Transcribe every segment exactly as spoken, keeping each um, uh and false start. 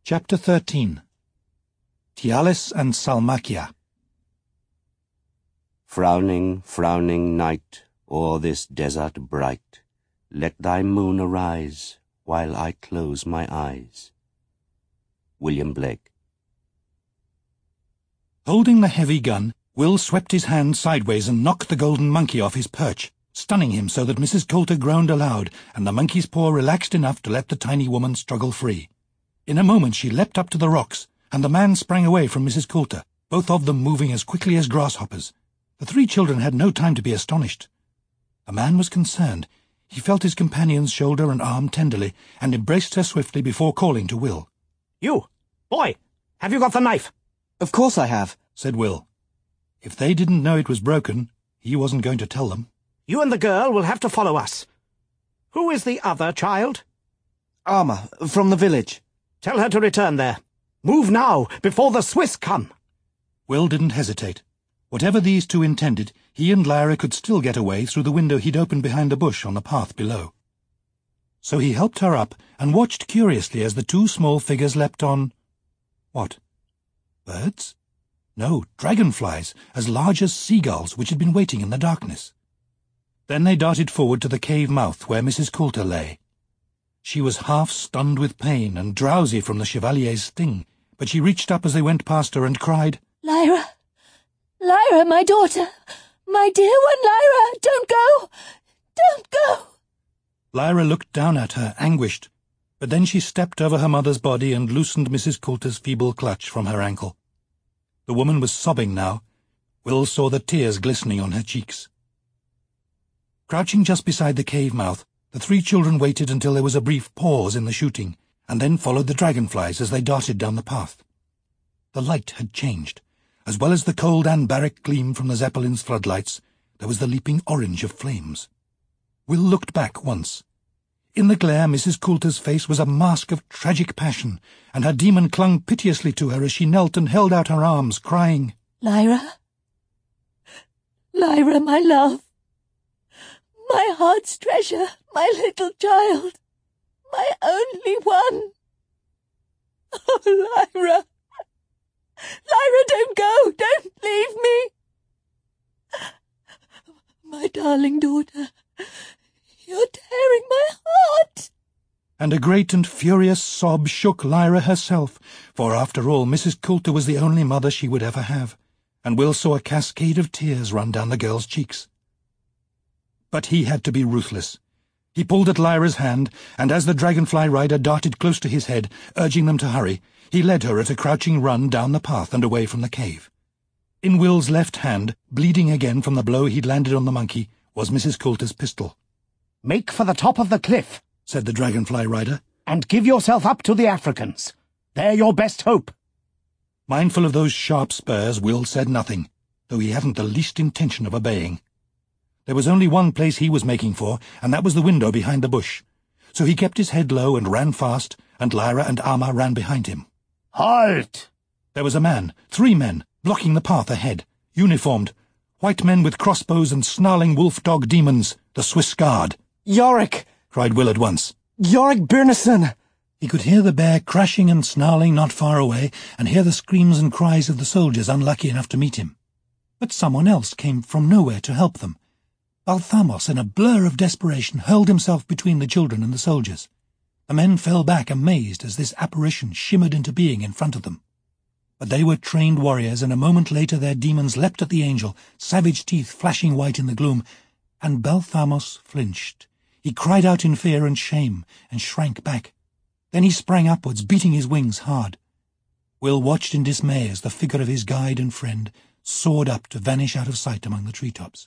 Chapter thirteen. Tialis and Salmakia. Frowning, frowning night, o'er this desert bright, let thy moon arise, while I close my eyes. William Blake. Holding the heavy gun, Will swept his hand sideways and knocked the golden monkey off his perch, stunning him so that Missus Coulter groaned aloud, and the monkey's paw relaxed enough to let the tiny woman struggle free. In a moment she leapt up to the rocks, and the man sprang away from Missus Coulter, both of them moving as quickly as grasshoppers. The three children had no time to be astonished. The man was concerned. He felt his companion's shoulder and arm tenderly, and embraced her swiftly before calling to Will. "You, boy, have you got the knife?" "Of course I have," said Will. If they didn't know it was broken, he wasn't going to tell them. "You and the girl will have to follow us. Who is the other child?" "Arma, from the village." "Tell her to return there. Move now, before the Swiss come." Will didn't hesitate. Whatever these two intended, he and Lyra could still get away through the window he'd opened behind the bush on the path below. So he helped her up and watched curiously as the two small figures leapt on... What? Birds? No, dragonflies, as large as seagulls, which had been waiting in the darkness. Then they darted forward to the cave mouth where Missus Coulter lay. She was half stunned with pain and drowsy from the Chevalier's sting, but she reached up as they went past her and cried, "Lyra! Lyra, my daughter! My dear one, Lyra! Don't go! Don't go!" Lyra looked down at her, anguished, but then she stepped over her mother's body and loosened Missus Coulter's feeble clutch from her ankle. The woman was sobbing now. Will saw the tears glistening on her cheeks. Crouching just beside the cave mouth, the three children waited until there was a brief pause in the shooting, and then followed the dragonflies as they darted down the path. The light had changed. As well as the cold anbaric gleam from the Zeppelin's floodlights, there was the leaping orange of flames. Will looked back once. In the glare, Missus Coulter's face was a mask of tragic passion, and her demon clung piteously to her as she knelt and held out her arms, crying, "Lyra! Lyra, my love! My heart's treasure, my little child, my only one! Oh, Lyra! Lyra, don't go! Don't leave me! My darling daughter, you're tearing my heart!" And a great and furious sob shook Lyra herself, for after all Missus Coulter was the only mother she would ever have, and Will saw a cascade of tears run down the girl's cheeks. But he had to be ruthless. He pulled at Lyra's hand, and as the dragonfly rider darted close to his head, urging them to hurry, he led her at a crouching run down the path and away from the cave. In Will's left hand, bleeding again from the blow he'd landed on the monkey, was Missus Coulter's pistol. "Make for the top of the cliff," said the dragonfly rider, "and give yourself up to the Africans. They're your best hope." Mindful of those sharp spurs, Will said nothing, though he hadn't the least intention of obeying. There was only one place he was making for, and that was the window behind the bush. So he kept his head low and ran fast, and Lyra and Arma ran behind him. "Halt!" There was a man, three men, blocking the path ahead, uniformed, white men with crossbows and snarling wolf-dog demons, the Swiss Guard. "Yorick!" cried Will at once. "Yorick Byrnison!" He could hear the bear crashing and snarling not far away, and hear the screams and cries of the soldiers unlucky enough to meet him. But someone else came from nowhere to help them. Balthamos, in a blur of desperation, hurled himself between the children and the soldiers. The men fell back amazed as this apparition shimmered into being in front of them. But they were trained warriors, and a moment later their demons leapt at the angel, savage teeth flashing white in the gloom, and Balthamos flinched. He cried out in fear and shame, and shrank back. Then he sprang upwards, beating his wings hard. Will watched in dismay as the figure of his guide and friend soared up to vanish out of sight among the treetops.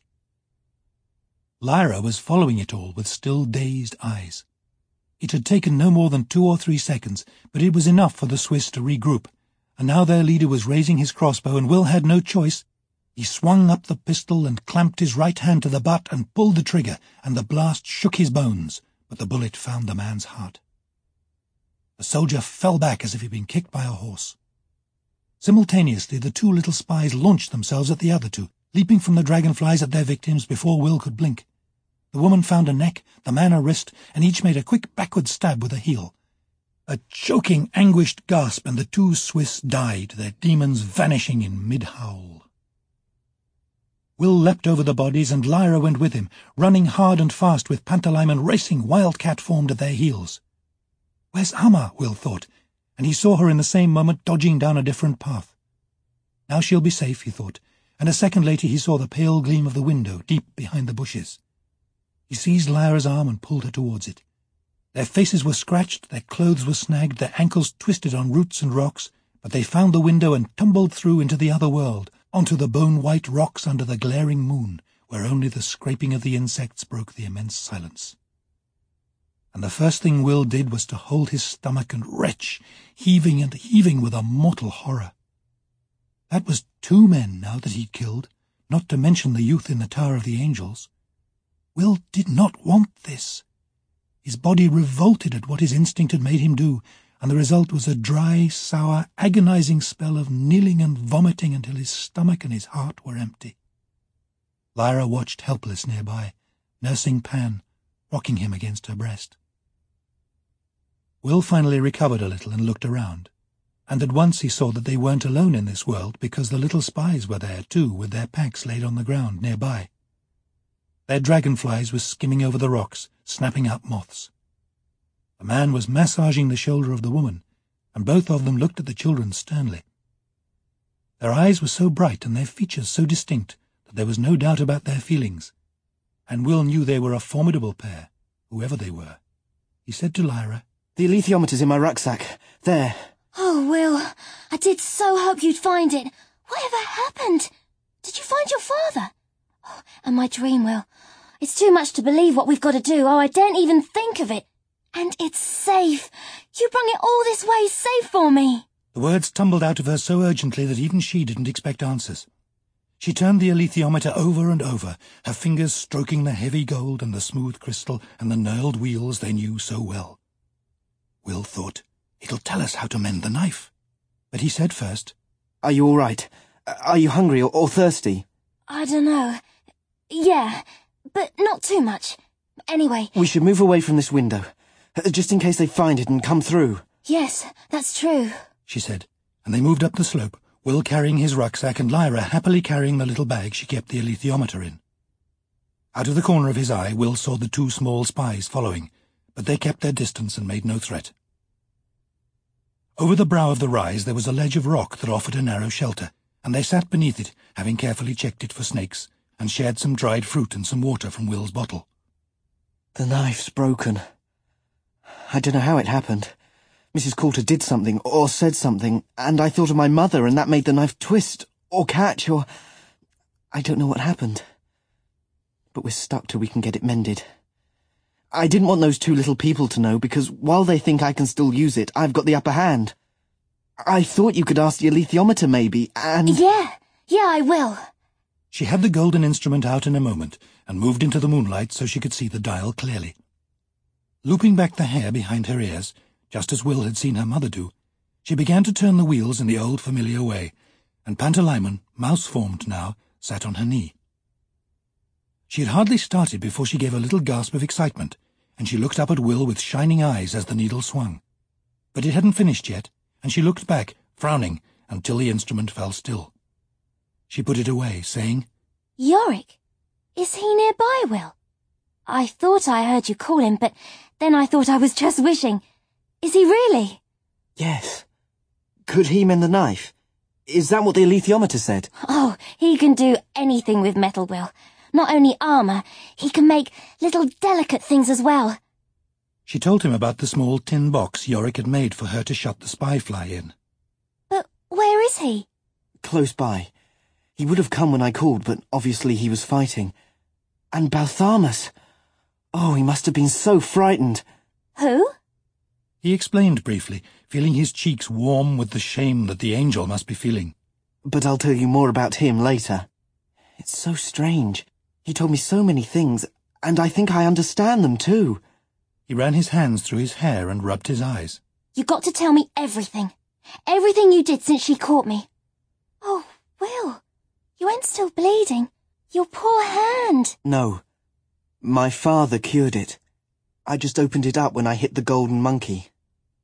Lyra was following it all with still dazed eyes. It had taken no more than two or three seconds, but it was enough for the Swiss to regroup, and now their leader was raising his crossbow, and Will had no choice. He swung up the pistol and clamped his right hand to the butt and pulled the trigger, and the blast shook his bones, but the bullet found the man's heart. The soldier fell back as if he'd been kicked by a horse. Simultaneously the two little spies launched themselves at the other two, leaping from the dragonflies at their victims before Will could blink. The woman found a neck, the man a wrist, and each made a quick backward stab with a heel. A choking, anguished gasp, and the two Swiss died, their demons vanishing in mid-howl. Will leapt over the bodies, and Lyra went with him, running hard and fast, with Pantalaimon racing wildcat-formed at their heels. "Where's Amma?" Will thought, and he saw her in the same moment dodging down a different path. Now she'll be safe, he thought, and a second later he saw the pale gleam of the window deep behind the bushes. He seized Lyra's arm and pulled her towards it. Their faces were scratched, their clothes were snagged, their ankles twisted on roots and rocks, but they found the window and tumbled through into the other world, onto the bone-white rocks under the glaring moon, where only the scraping of the insects broke the immense silence. And the first thing Will did was to hold his stomach and retch, heaving and heaving with a mortal horror. That was two men now that he'd killed, not to mention the youth in the Tower of the Angels. Will did not want this. His body revolted at what his instinct had made him do, and the result was a dry, sour, agonizing spell of kneeling and vomiting until his stomach and his heart were empty. Lyra watched helpless nearby, nursing Pan, rocking him against her breast. Will finally recovered a little and looked around, and at once he saw that they weren't alone in this world, because the little spies were there too, with their packs laid on the ground nearby. Their dragonflies were skimming over the rocks, snapping up moths. The man was massaging the shoulder of the woman, and both of them looked at the children sternly. Their eyes were so bright and their features so distinct that there was no doubt about their feelings, and Will knew they were a formidable pair, whoever they were. He said to Lyra, "The alethiometer's in my rucksack. There." "Oh, Will, I did so hope you'd find it. Whatever happened? Did you find your father? Oh, and my dream, Will. It's too much to believe what we've got to do. Oh, I daren't even think of it. And it's safe. You brung it all this way safe for me." The words tumbled out of her so urgently that even she didn't expect answers. She turned the alethiometer over and over, her fingers stroking the heavy gold and the smooth crystal and the knurled wheels they knew so well. Will thought, "It'll tell us how to mend the knife." But he said first, "Are you all right? Are you hungry or, or thirsty?" "I don't know. Yeah, but not too much. Anyway..." "We should move away from this window, just in case they find it and come through." "Yes, that's true," she said, and they moved up the slope, Will carrying his rucksack and Lyra happily carrying the little bag she kept the alethiometer in. Out of the corner of his eye, Will saw the two small spies following, but they kept their distance and made no threat. Over the brow of the rise there was a ledge of rock that offered a narrow shelter, and they sat beneath it, having carefully checked it for snakes, and shared some dried fruit and some water from Will's bottle. "The knife's broken. I don't know how it happened. Missus Coulter did something, or said something, and I thought of my mother, and that made the knife twist, or catch, or... I don't know what happened. But we're stuck till we can get it mended. I didn't want those two little people to know, because while they think I can still use it, I've got the upper hand. I thought you could ask the alethiometer, maybe, and... Yeah, yeah, I will." She had the golden instrument out in a moment, and moved into the moonlight so she could see the dial clearly. Looping back the hair behind her ears, just as Will had seen her mother do, she began to turn the wheels in the old familiar way, and Pantalaimon, mouse-formed now, sat on her knee. She had hardly started before she gave a little gasp of excitement, and she looked up at Will with shining eyes as the needle swung. But it hadn't finished yet, and she looked back, frowning, until the instrument fell still. She put it away, saying, "Yorick? Is he nearby, Will? I thought I heard you call him, but then I thought I was just wishing. Is he really?" "Yes. Could he mend the knife? Is that what the alethiometer said?" "Oh, he can do anything with metal, Will. Not only armour, he can make little delicate things as well." She told him about the small tin box Yorick had made for her to shut the spy fly in. "But where is he?" "Close by. He would have come when I called, but obviously he was fighting. And Balthamus! Oh, he must have been so frightened." "Who?" He explained briefly, feeling his cheeks warm with the shame that the angel must be feeling. "But I'll tell you more about him later. It's so strange. He told me so many things, and I think I understand them too." He ran his hands through his hair and rubbed his eyes. "You got to tell me everything. Everything you did since she caught me." "Oh, Will, you ain't still bleeding. Your poor hand." "No. My father cured it. I just opened it up when I hit the golden monkey."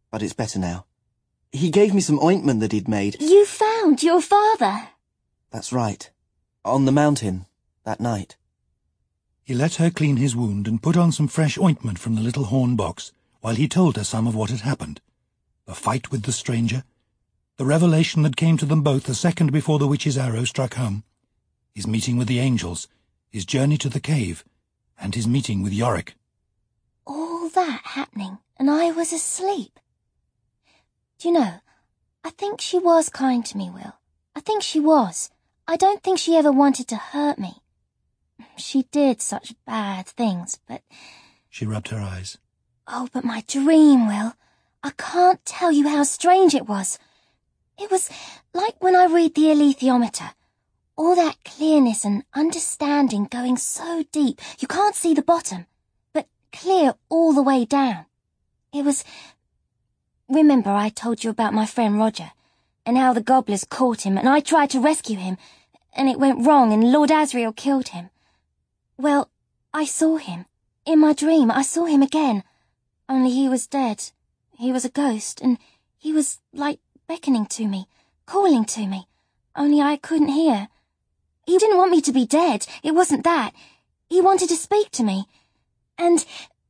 but it's better now. He gave me some ointment that he'd made. You found your father? That's right. On the mountain, that night. He let her clean his wound and put on some fresh ointment from the little horn box, while he told her some of what had happened. The fight with the stranger, the revelation that came to them both a second before the witch's arrow struck home, his meeting with the angels, his journey to the cave, and his meeting with Yorick. All that happening, and I was asleep. Do you know, I think she was kind to me, Will. I think she was. I don't think she ever wanted to hurt me. She did such bad things, but... She rubbed her eyes. Oh, but my dream, Will. I can't tell you how strange it was. It was like when I read the alethiometer. All that clearness and understanding going so deep you can't see the bottom, but clear all the way down. It was... Remember I told you about my friend Roger, and how the gobblers caught him and I tried to rescue him, and it went wrong and Lord Asriel killed him. Well, I saw him. In my dream, I saw him again. Only he was dead. He was a ghost, and he was, like, beckoning to me, calling to me. Only I couldn't hear. He didn't want me to be dead. It wasn't that. He wanted to speak to me. And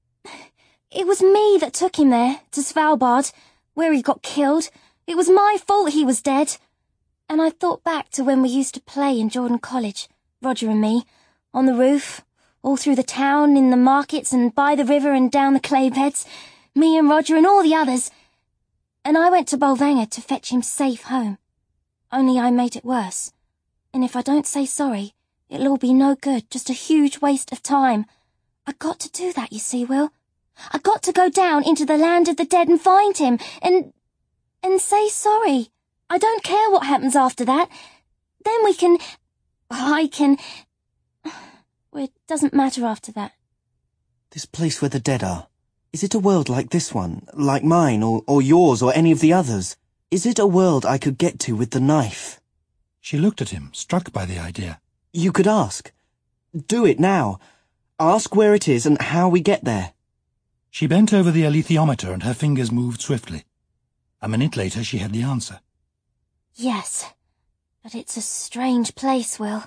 it was me that took him there, to Svalbard, where he got killed. It was my fault he was dead. And I thought back to when we used to play in Jordan College, Roger and me, on the roof, all through the town, in the markets and by the river and down the clay beds, me and Roger and all the others. And I went to Bolvangar to fetch him safe home. Only I made it worse. And if I don't say sorry, it'll all be no good, just a huge waste of time. I got to do that, you see, Will. I got to go down into the land of the dead and find him, and... and say sorry. I don't care what happens after that. Then we can... I can... Well, it doesn't matter after that. This place where the dead are, is it a world like this one, like mine, or, or yours, or any of the others? Is it a world I could get to with the knife? She looked at him, struck by the idea. You could ask. Do it now. Ask where it is and how we get there. She bent over the alethiometer and her fingers moved swiftly. A minute later she had the answer. Yes, but it's a strange place, Will.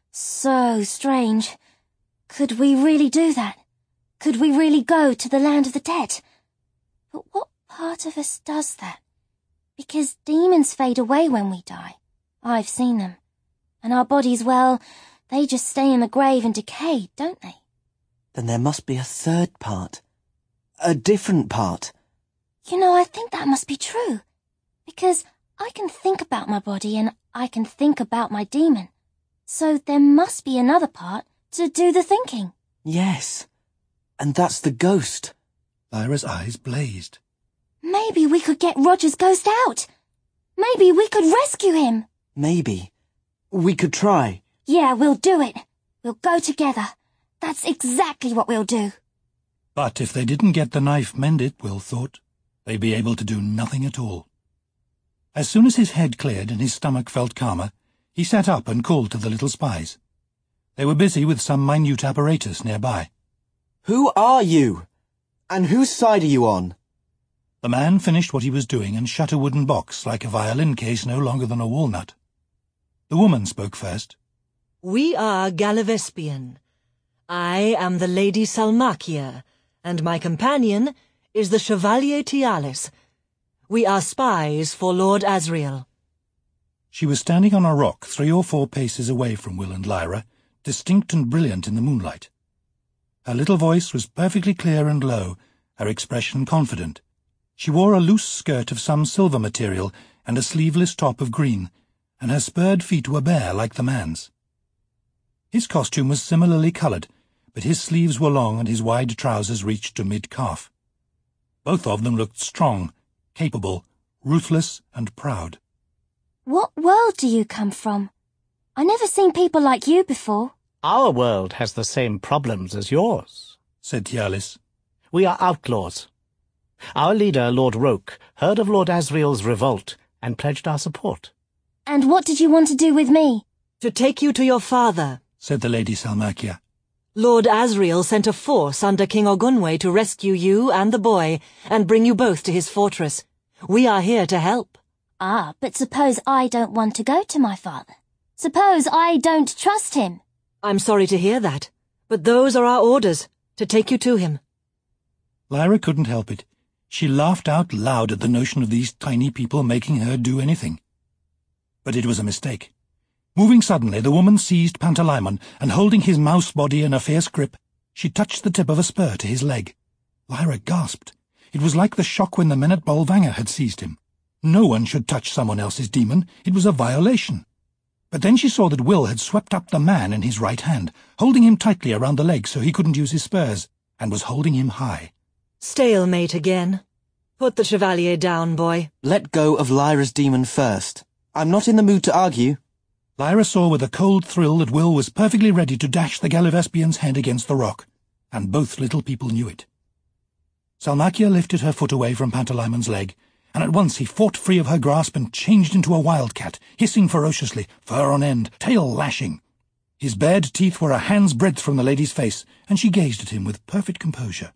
So strange. Could we really do that? Could we really go to the land of the dead? But what part of us does that? Because demons fade away when we die. I've seen them. And our bodies, well, they just stay in the grave and decay, don't they? Then there must be a third part. A different part. You know, I think that must be true. Because I can think about my body and I can think about my demon. So there must be another part to do the thinking. Yes. And that's the ghost. Lyra's eyes blazed. Maybe we could get Roger's ghost out. Maybe we could rescue him. Maybe. We could try. Yeah, we'll do it. We'll go together. That's exactly what we'll do. But if they didn't get the knife mended, Will thought, they'd be able to do nothing at all. As soon as his head cleared and his stomach felt calmer, he sat up and called to the little spies. They were busy with some minute apparatus nearby. Who are you? And whose side are you on? The man finished what he was doing and shut a wooden box like a violin case no longer than a walnut. The woman spoke first. We are Galavespian. I am the Lady Salmakia, and my companion is the Chevalier Tialis. We are spies for Lord Asriel. She was standing on a rock three or four paces away from Will and Lyra, distinct and brilliant in the moonlight. Her little voice was perfectly clear and low, her expression confident. She wore a loose skirt of some silver material and a sleeveless top of green, and her spurred feet were bare like the man's. His costume was similarly coloured, but his sleeves were long and his wide trousers reached to mid-calf. Both of them looked strong, capable, ruthless and proud. What world do you come from? I never seen people like you before. Our world has the same problems as yours, said Tialis. We are outlaws. Our leader, Lord Roke, heard of Lord Asriel's revolt and pledged our support. And what did you want to do with me? To take you to your father, said the Lady Salmakia. Lord Asriel sent a force under King Ogunwe to rescue you and the boy, and bring you both to his fortress. We are here to help. Ah, but suppose I don't want to go to my father. Suppose I don't trust him. I'm sorry to hear that, but those are our orders, to take you to him. Lyra couldn't help it. She laughed out loud at the notion of these tiny people making her do anything. But it was a mistake. Moving suddenly, the woman seized Pantalaimon, and holding his mouse body in a fierce grip, she touched the tip of a spur to his leg. Lyra gasped. It was like the shock when the men at Bolvangar had seized him. No one should touch someone else's demon. It was a violation. But then she saw that Will had swept up the man in his right hand, holding him tightly around the leg so he couldn't use his spurs, and was holding him high. Stalemate again. Put the Chevalier down, boy. Let go of Lyra's demon first. I'm not in the mood to argue. Lyra saw with a cold thrill that Will was perfectly ready to dash the Galivespian's head against the rock, and both little people knew it. Salmakia lifted her foot away from Pantalaimon's leg, and at once he fought free of her grasp and changed into a wildcat, hissing ferociously, fur on end, tail lashing. His bared teeth were a hand's breadth from the lady's face, and she gazed at him with perfect composure.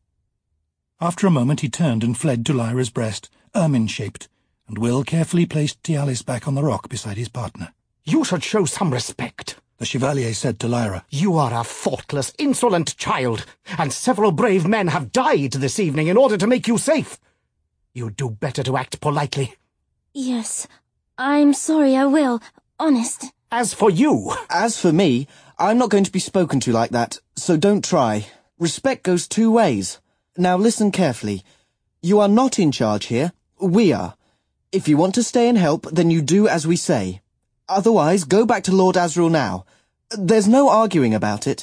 After a moment he turned and fled to Lyra's breast, ermine-shaped, and Will carefully placed Tialis back on the rock beside his partner. You should show some respect, the Chevalier said to Lyra. You are a thoughtless, insolent child, and several brave men have died this evening in order to make you safe. You'd do better to act politely. Yes, I'm sorry, I will. Honest. As for you... As for me, I'm not going to be spoken to like that, so don't try. Respect goes two ways. Now listen carefully. You are not in charge here. We are. If you want to stay and help, then you do as we say. Otherwise, go back to Lord Asriel now. There's no arguing about it.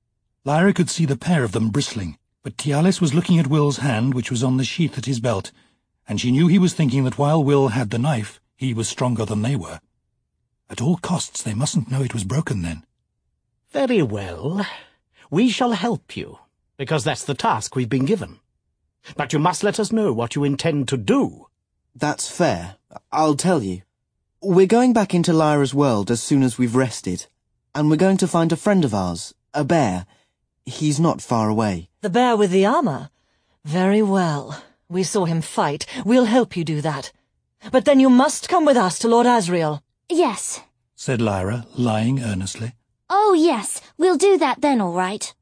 Lyra could see the pair of them bristling, but Tialis was looking at Will's hand, which was on the sheath at his belt, and she knew he was thinking that while Will had the knife, he was stronger than they were. At all costs, they mustn't know it was broken then. Very well. We shall help you, because that's the task we've been given. But you must let us know what you intend to do. That's fair. I'll tell you. We're going back into Lyra's world as soon as we've rested, and we're going to find a friend of ours, a bear. He's not far away. The bear with the armor? Very well. We saw him fight. We'll help you do that. But then you must come with us to Lord Asriel. Yes, said Lyra, lying earnestly. Oh, yes, we'll do that then, all right.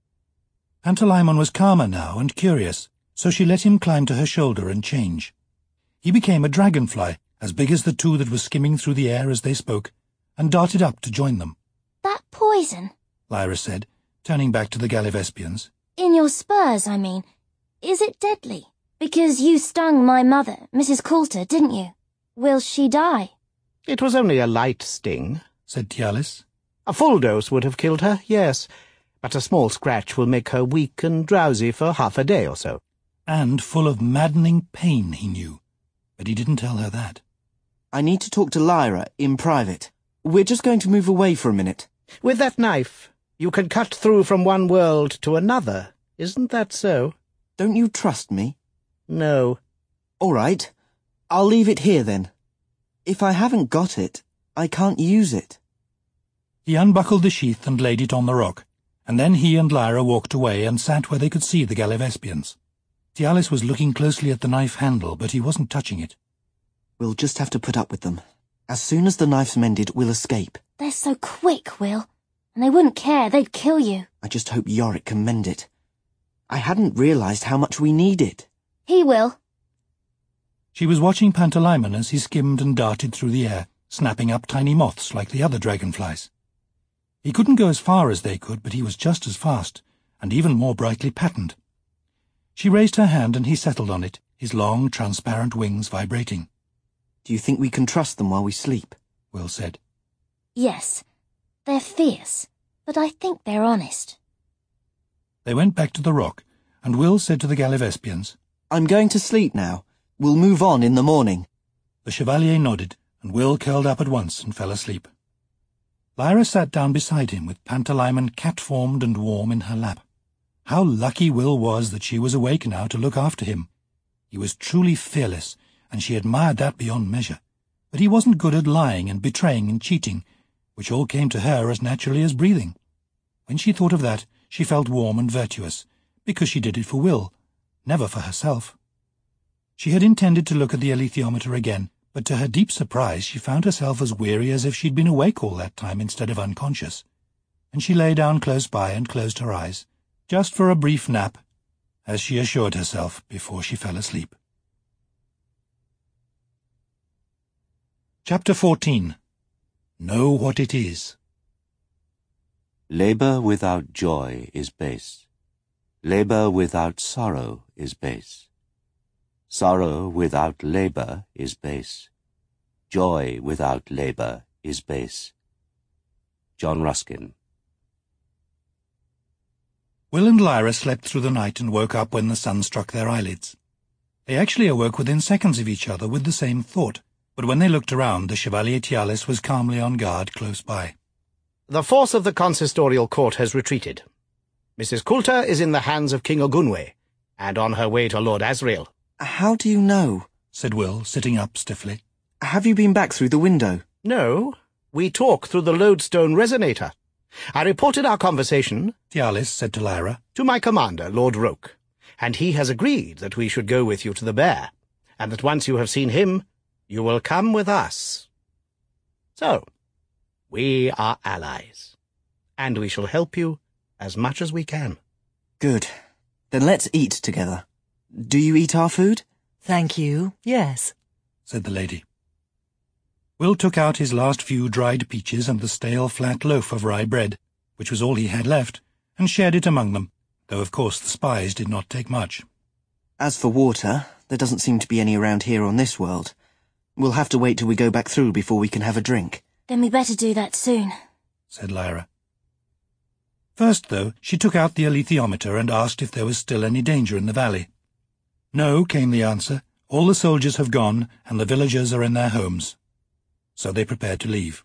Pantalaimon was calmer now and curious, so she let him climb to her shoulder and change. He became a dragonfly, as big as the two that were skimming through the air as they spoke, and darted up to join them. That poison, Lyra said, turning back to the Galivespians. In your spurs, I mean. Is it deadly? Because you stung my mother, Missus Coulter, didn't you? Will she die? It was only a light sting, said Tialis. A full dose would have killed her, yes, but a small scratch will make her weak and drowsy for half a day or so. And full of maddening pain, he knew, but he didn't tell her that. I need to talk to Lyra in private. We're just going to move away for a minute. With that knife, you can cut through from one world to another, isn't that so? Don't you trust me? No. All right. I'll leave it here then. If I haven't got it, I can't use it. He unbuckled the sheath and laid it on the rock, and then he and Lyra walked away and sat where they could see the Galivespians. Tialis was looking closely at the knife handle, but he wasn't touching it. We'll just have to put up with them. As soon as the knife's mended, we'll escape. They're so quick, Will. And they wouldn't care. They'd kill you. I just hope Yorick can mend it. I hadn't realised how much we needed. He will. She was watching Pantalaimon as he skimmed and darted through the air, snapping up tiny moths like the other dragonflies. He couldn't go as far as they could, but he was just as fast, and even more brightly patterned. She raised her hand and he settled on it, his long, transparent wings vibrating. Do you think we can trust them while we sleep? Will said. Yes. They're fierce, but I think they're honest. They went back to the rock, and Will said to the Galivespians, I'm going to sleep now. We'll move on in the morning. The Chevalier nodded, and Will curled up at once and fell asleep. Lyra sat down beside him with Pantalaimon cat-formed and warm in her lap. How lucky Will was that she was awake now to look after him. He was truly fearless, and she admired that beyond measure. But he wasn't good at lying and betraying and cheating, which all came to her as naturally as breathing. When she thought of that, she felt warm and virtuous, because she did it for Will, never for herself. She had intended to look at the alethiometer again, but to her deep surprise she found herself as weary as if she'd been awake all that time instead of unconscious, and she lay down close by and closed her eyes, just for a brief nap, as she assured herself before she fell asleep. Chapter fourteen. Know What It Is. Labour without joy is base. Labour without sorrow is base. Sorrow without labour is base. Joy without labour is base. John Ruskin. Will and Lyra slept through the night and woke up when the sun struck their eyelids. They actually awoke within seconds of each other with the same thought, but when they looked around, the Chevalier Tialis was calmly on guard close by. The force of the consistorial court has retreated. Missus Coulter is in the hands of King Ogunwe, and on her way to Lord Asriel. How do you know? Said Will, sitting up stiffly. Have you been back through the window? No, we talk through the lodestone resonator. I reported our conversation, Tialis said to Lyra, to my commander, Lord Roke, and he has agreed that we should go with you to the bear, and that once you have seen him, you will come with us. So, we are allies, and we shall help you as much as we can. Good. Then let's eat together. Do you eat our food? Thank you, yes, said the lady. Will took out his last few dried peaches and the stale flat loaf of rye bread, which was all he had left, and shared it among them, though of course the spies did not take much. As for water, there doesn't seem to be any around here on this world. We'll have to wait till we go back through before we can have a drink. Then we better do that soon, said Lyra. First, though, she took out the alethiometer and asked if there was still any danger in the valley. No, came the answer. All the soldiers have gone, and the villagers are in their homes. So they prepared to leave.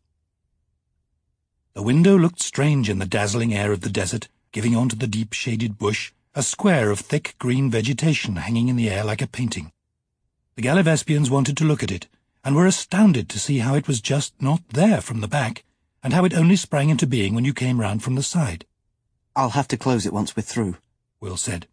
The window looked strange in the dazzling air of the desert, giving onto the deep shaded bush, a square of thick green vegetation hanging in the air like a painting. The Gallivespians wanted to look at it, and were astounded to see how it was just not there from the back, and how it only sprang into being when you came round from the side. I'll have to close it once we're through, Will said.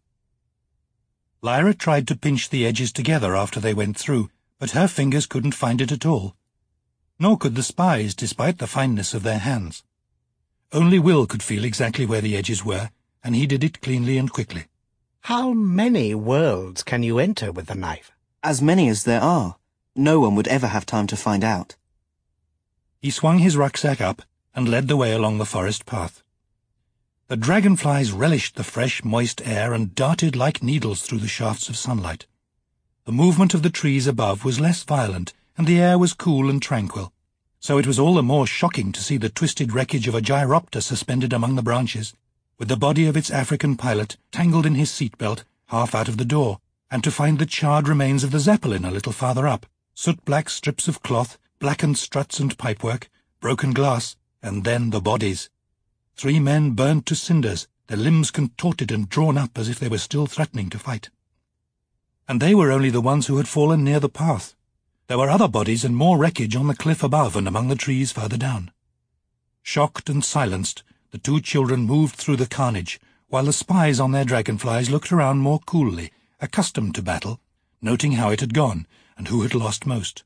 Lyra tried to pinch the edges together after they went through, but her fingers couldn't find it at all. Nor could the spies, despite the fineness of their hands. Only Will could feel exactly where the edges were, and he did it cleanly and quickly. How many worlds can you enter with the knife? As many as there are. No one would ever have time to find out. He swung his rucksack up and led the way along the forest path. The dragonflies relished the fresh, moist air and darted like needles through the shafts of sunlight. The movement of the trees above was less violent, and the air was cool and tranquil, so it was all the more shocking to see the twisted wreckage of a gyropter suspended among the branches, with the body of its African pilot tangled in his seat-belt half out of the door, and to find the charred remains of the Zeppelin a little farther up, soot-black strips of cloth, blackened struts and pipework, broken glass, and then the bodies. Three men burnt to cinders, their limbs contorted and drawn up as if they were still threatening to fight. And they were only the ones who had fallen near the path. There were other bodies and more wreckage on the cliff above and among the trees further down. Shocked and silenced, the two children moved through the carnage, while the spies on their dragonflies looked around more coolly, accustomed to battle, noting how it had gone and who had lost most.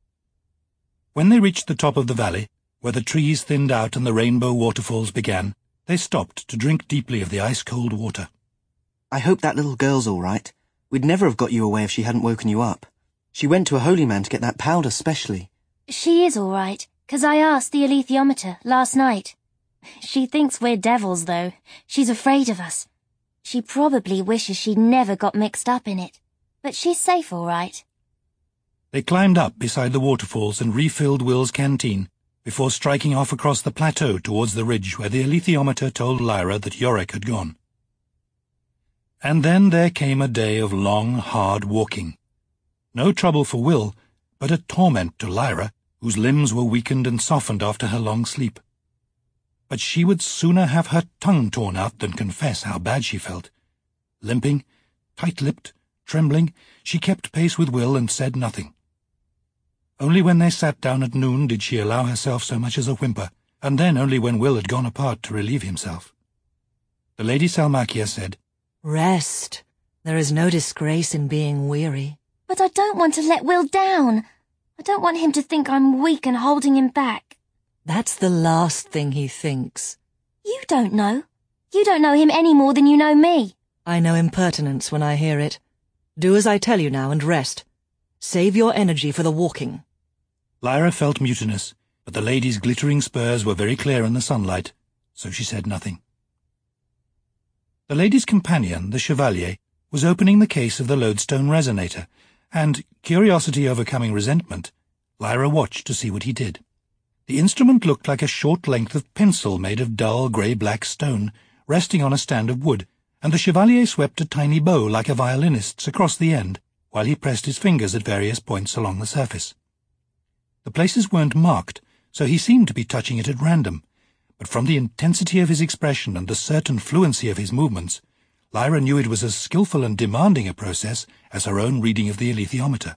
When they reached the top of the valley, where the trees thinned out and the rainbow waterfalls began, they stopped to drink deeply of the ice-cold water. I hope that little girl's all right. We'd never have got you away if she hadn't woken you up. She went to a holy man to get that powder specially. She is all right, 'cause I asked the alethiometer last night. She thinks we're devils, though. She's afraid of us. She probably wishes she'd never got mixed up in it. But she's safe all right. They climbed up beside the waterfalls and refilled Will's canteen, before striking off across the plateau towards the ridge where the alethiometer told Lyra that Yorick had gone. And then there came a day of long, hard walking. No trouble for Will, but a torment to Lyra, whose limbs were weakened and softened after her long sleep. But she would sooner have her tongue torn out than confess how bad she felt. Limping, tight-lipped, trembling, she kept pace with Will and said nothing. Only when they sat down at noon did she allow herself so much as a whimper, and then only when Will had gone apart to relieve himself. The Lady Salmakia said, Rest. There is no disgrace in being weary. But I don't want to let Will down. I don't want him to think I'm weak and holding him back. That's the last thing he thinks. You don't know. You don't know him any more than you know me. I know impertinence when I hear it. Do as I tell you now and rest. Save your energy for the walking. Lyra felt mutinous, but the lady's glittering spurs were very clear in the sunlight, so she said nothing. The lady's companion, the Chevalier, was opening the case of the lodestone resonator, and, curiosity overcoming resentment, Lyra watched to see what he did. The instrument looked like a short length of pencil made of dull grey-black stone, resting on a stand of wood, and the Chevalier swept a tiny bow like a violinist's across the end, while he pressed his fingers at various points along the surface. The places weren't marked, so he seemed to be touching it at random, but from the intensity of his expression and the certain fluency of his movements, Lyra knew it was as skillful and demanding a process as her own reading of the alethiometer.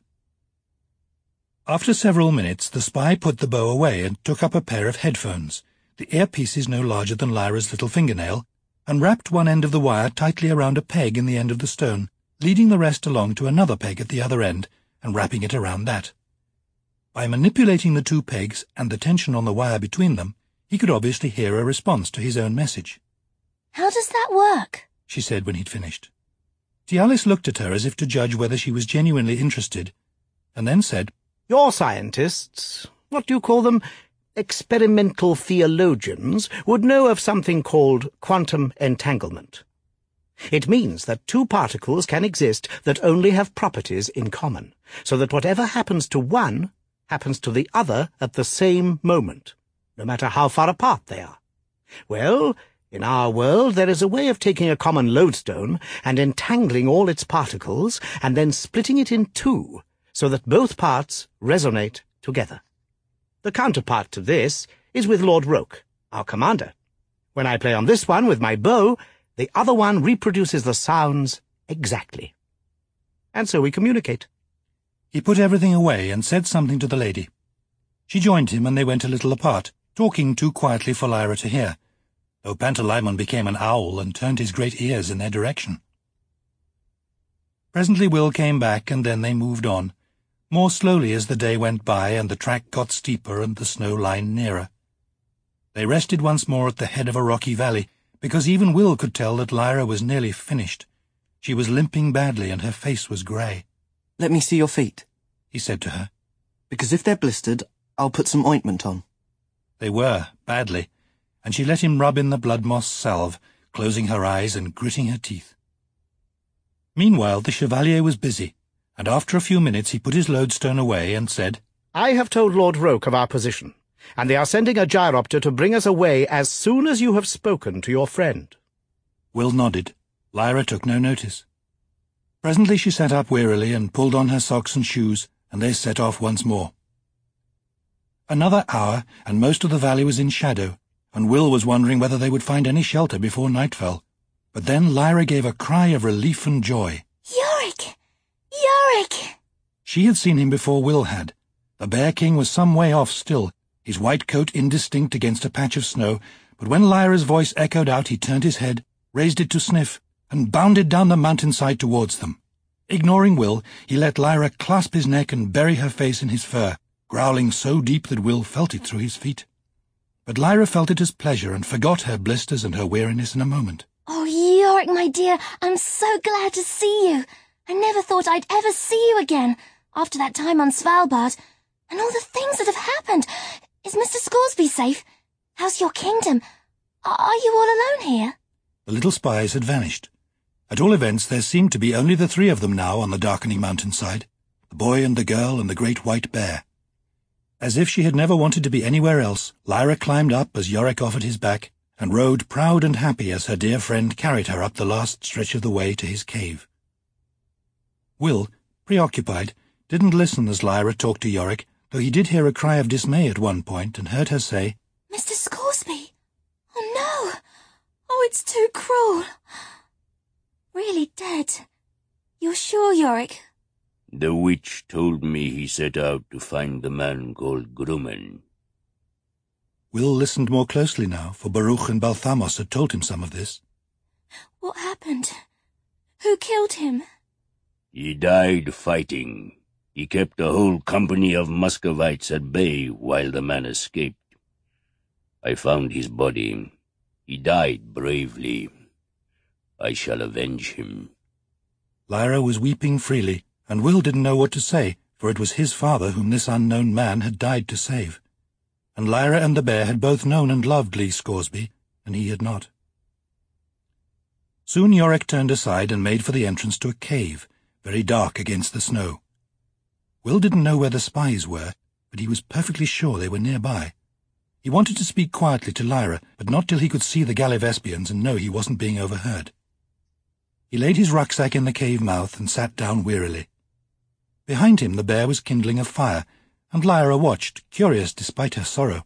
After several minutes, the spy put the bow away and took up a pair of headphones, the earpieces no larger than Lyra's little fingernail, and wrapped one end of the wire tightly around a peg in the end of the stone, leading the rest along to another peg at the other end and wrapping it around that. By manipulating the two pegs and the tension on the wire between them, he could obviously hear a response to his own message. How does that work? She said when he'd finished. Tialis looked at her as if to judge whether she was genuinely interested, and then said, Your scientists, what do you call them, experimental theologians, would know of something called quantum entanglement. It means that two particles can exist that only have properties in common, so that whatever happens to one happens to the other at the same moment, no matter how far apart they are. Well, in our world there is a way of taking a common lodestone and entangling all its particles and then splitting it in two, so that both parts resonate together. The counterpart to this is with Lord Roke, our commander. When I play on this one with my bow, the other one reproduces the sounds exactly. And so we communicate. He put everything away and said something to the lady. She joined him and they went a little apart, talking too quietly for Lyra to hear, though Pantalaimon became an owl and turned his great ears in their direction. Presently Will came back, and then they moved on, more slowly as the day went by and the track got steeper and the snow line nearer. They rested once more at the head of a rocky valley, because even Will could tell that Lyra was nearly finished. She was limping badly and her face was grey. Let me see your feet, he said to her. Because if they're blistered, I'll put some ointment on. They were, badly, and she let him rub in the blood moss salve, closing her eyes and gritting her teeth. Meanwhile the Chevalier was busy, and after a few minutes he put his lodestone away and said, I have told Lord Roke of our position, and they are sending a gyropter to bring us away as soon as you have spoken to your friend. Will nodded. Lyra took no notice. Presently she sat up wearily and pulled on her socks and shoes, and they set off once more. Another hour, and most of the valley was in shadow, and Will was wondering whether they would find any shelter before night fell. But then Lyra gave a cry of relief and joy. Yorick! Yorick! She had seen him before Will had. The Bear King was some way off still, his white coat indistinct against a patch of snow, but when Lyra's voice echoed out he turned his head, raised it to sniff, and bounded down the mountainside towards them. Ignoring Will, he let Lyra clasp his neck and bury her face in his fur, growling so deep that Will felt it through his feet. But Lyra felt it as pleasure and forgot her blisters and her weariness in a moment. Oh, Yorick, my dear, I'm so glad to see you. I never thought I'd ever see you again, after that time on Svalbard, and all the things that have happened. Is Mister Scoresby safe? How's your kingdom? Are you all alone here? The little spies had vanished. At all events, there seemed to be only the three of them now on the darkening mountainside, the boy and the girl and the great white bear. As if she had never wanted to be anywhere else, Lyra climbed up as Yorick offered his back, and rode proud and happy as her dear friend carried her up the last stretch of the way to his cave. Will, preoccupied, didn't listen as Lyra talked to Yorick, though he did hear a cry of dismay at one point and heard her say, Mister Scoresby! Oh, no! Oh, it's too cruel! Really dead? You're sure, Yorick? The witch told me he set out to find the man called Grumman. Will listened more closely now, for Baruch and Balthamos had told him some of this. What happened? Who killed him? He died fighting. He kept a whole company of Muscovites at bay while the man escaped. I found his body. He died bravely. I shall avenge him. Lyra was weeping freely, and Will didn't know what to say, for it was his father whom this unknown man had died to save. And Lyra and the bear had both known and loved Lee Scoresby, and he had not. Soon Yorick turned aside and made for the entrance to a cave, very dark against the snow. Will didn't know where the spies were, but he was perfectly sure they were nearby. He wanted to speak quietly to Lyra, but not till he could see the Gallivespians and know he wasn't being overheard. He laid his rucksack in the cave mouth and sat down wearily. Behind him the bear was kindling a fire, and Lyra watched, curious despite her sorrow.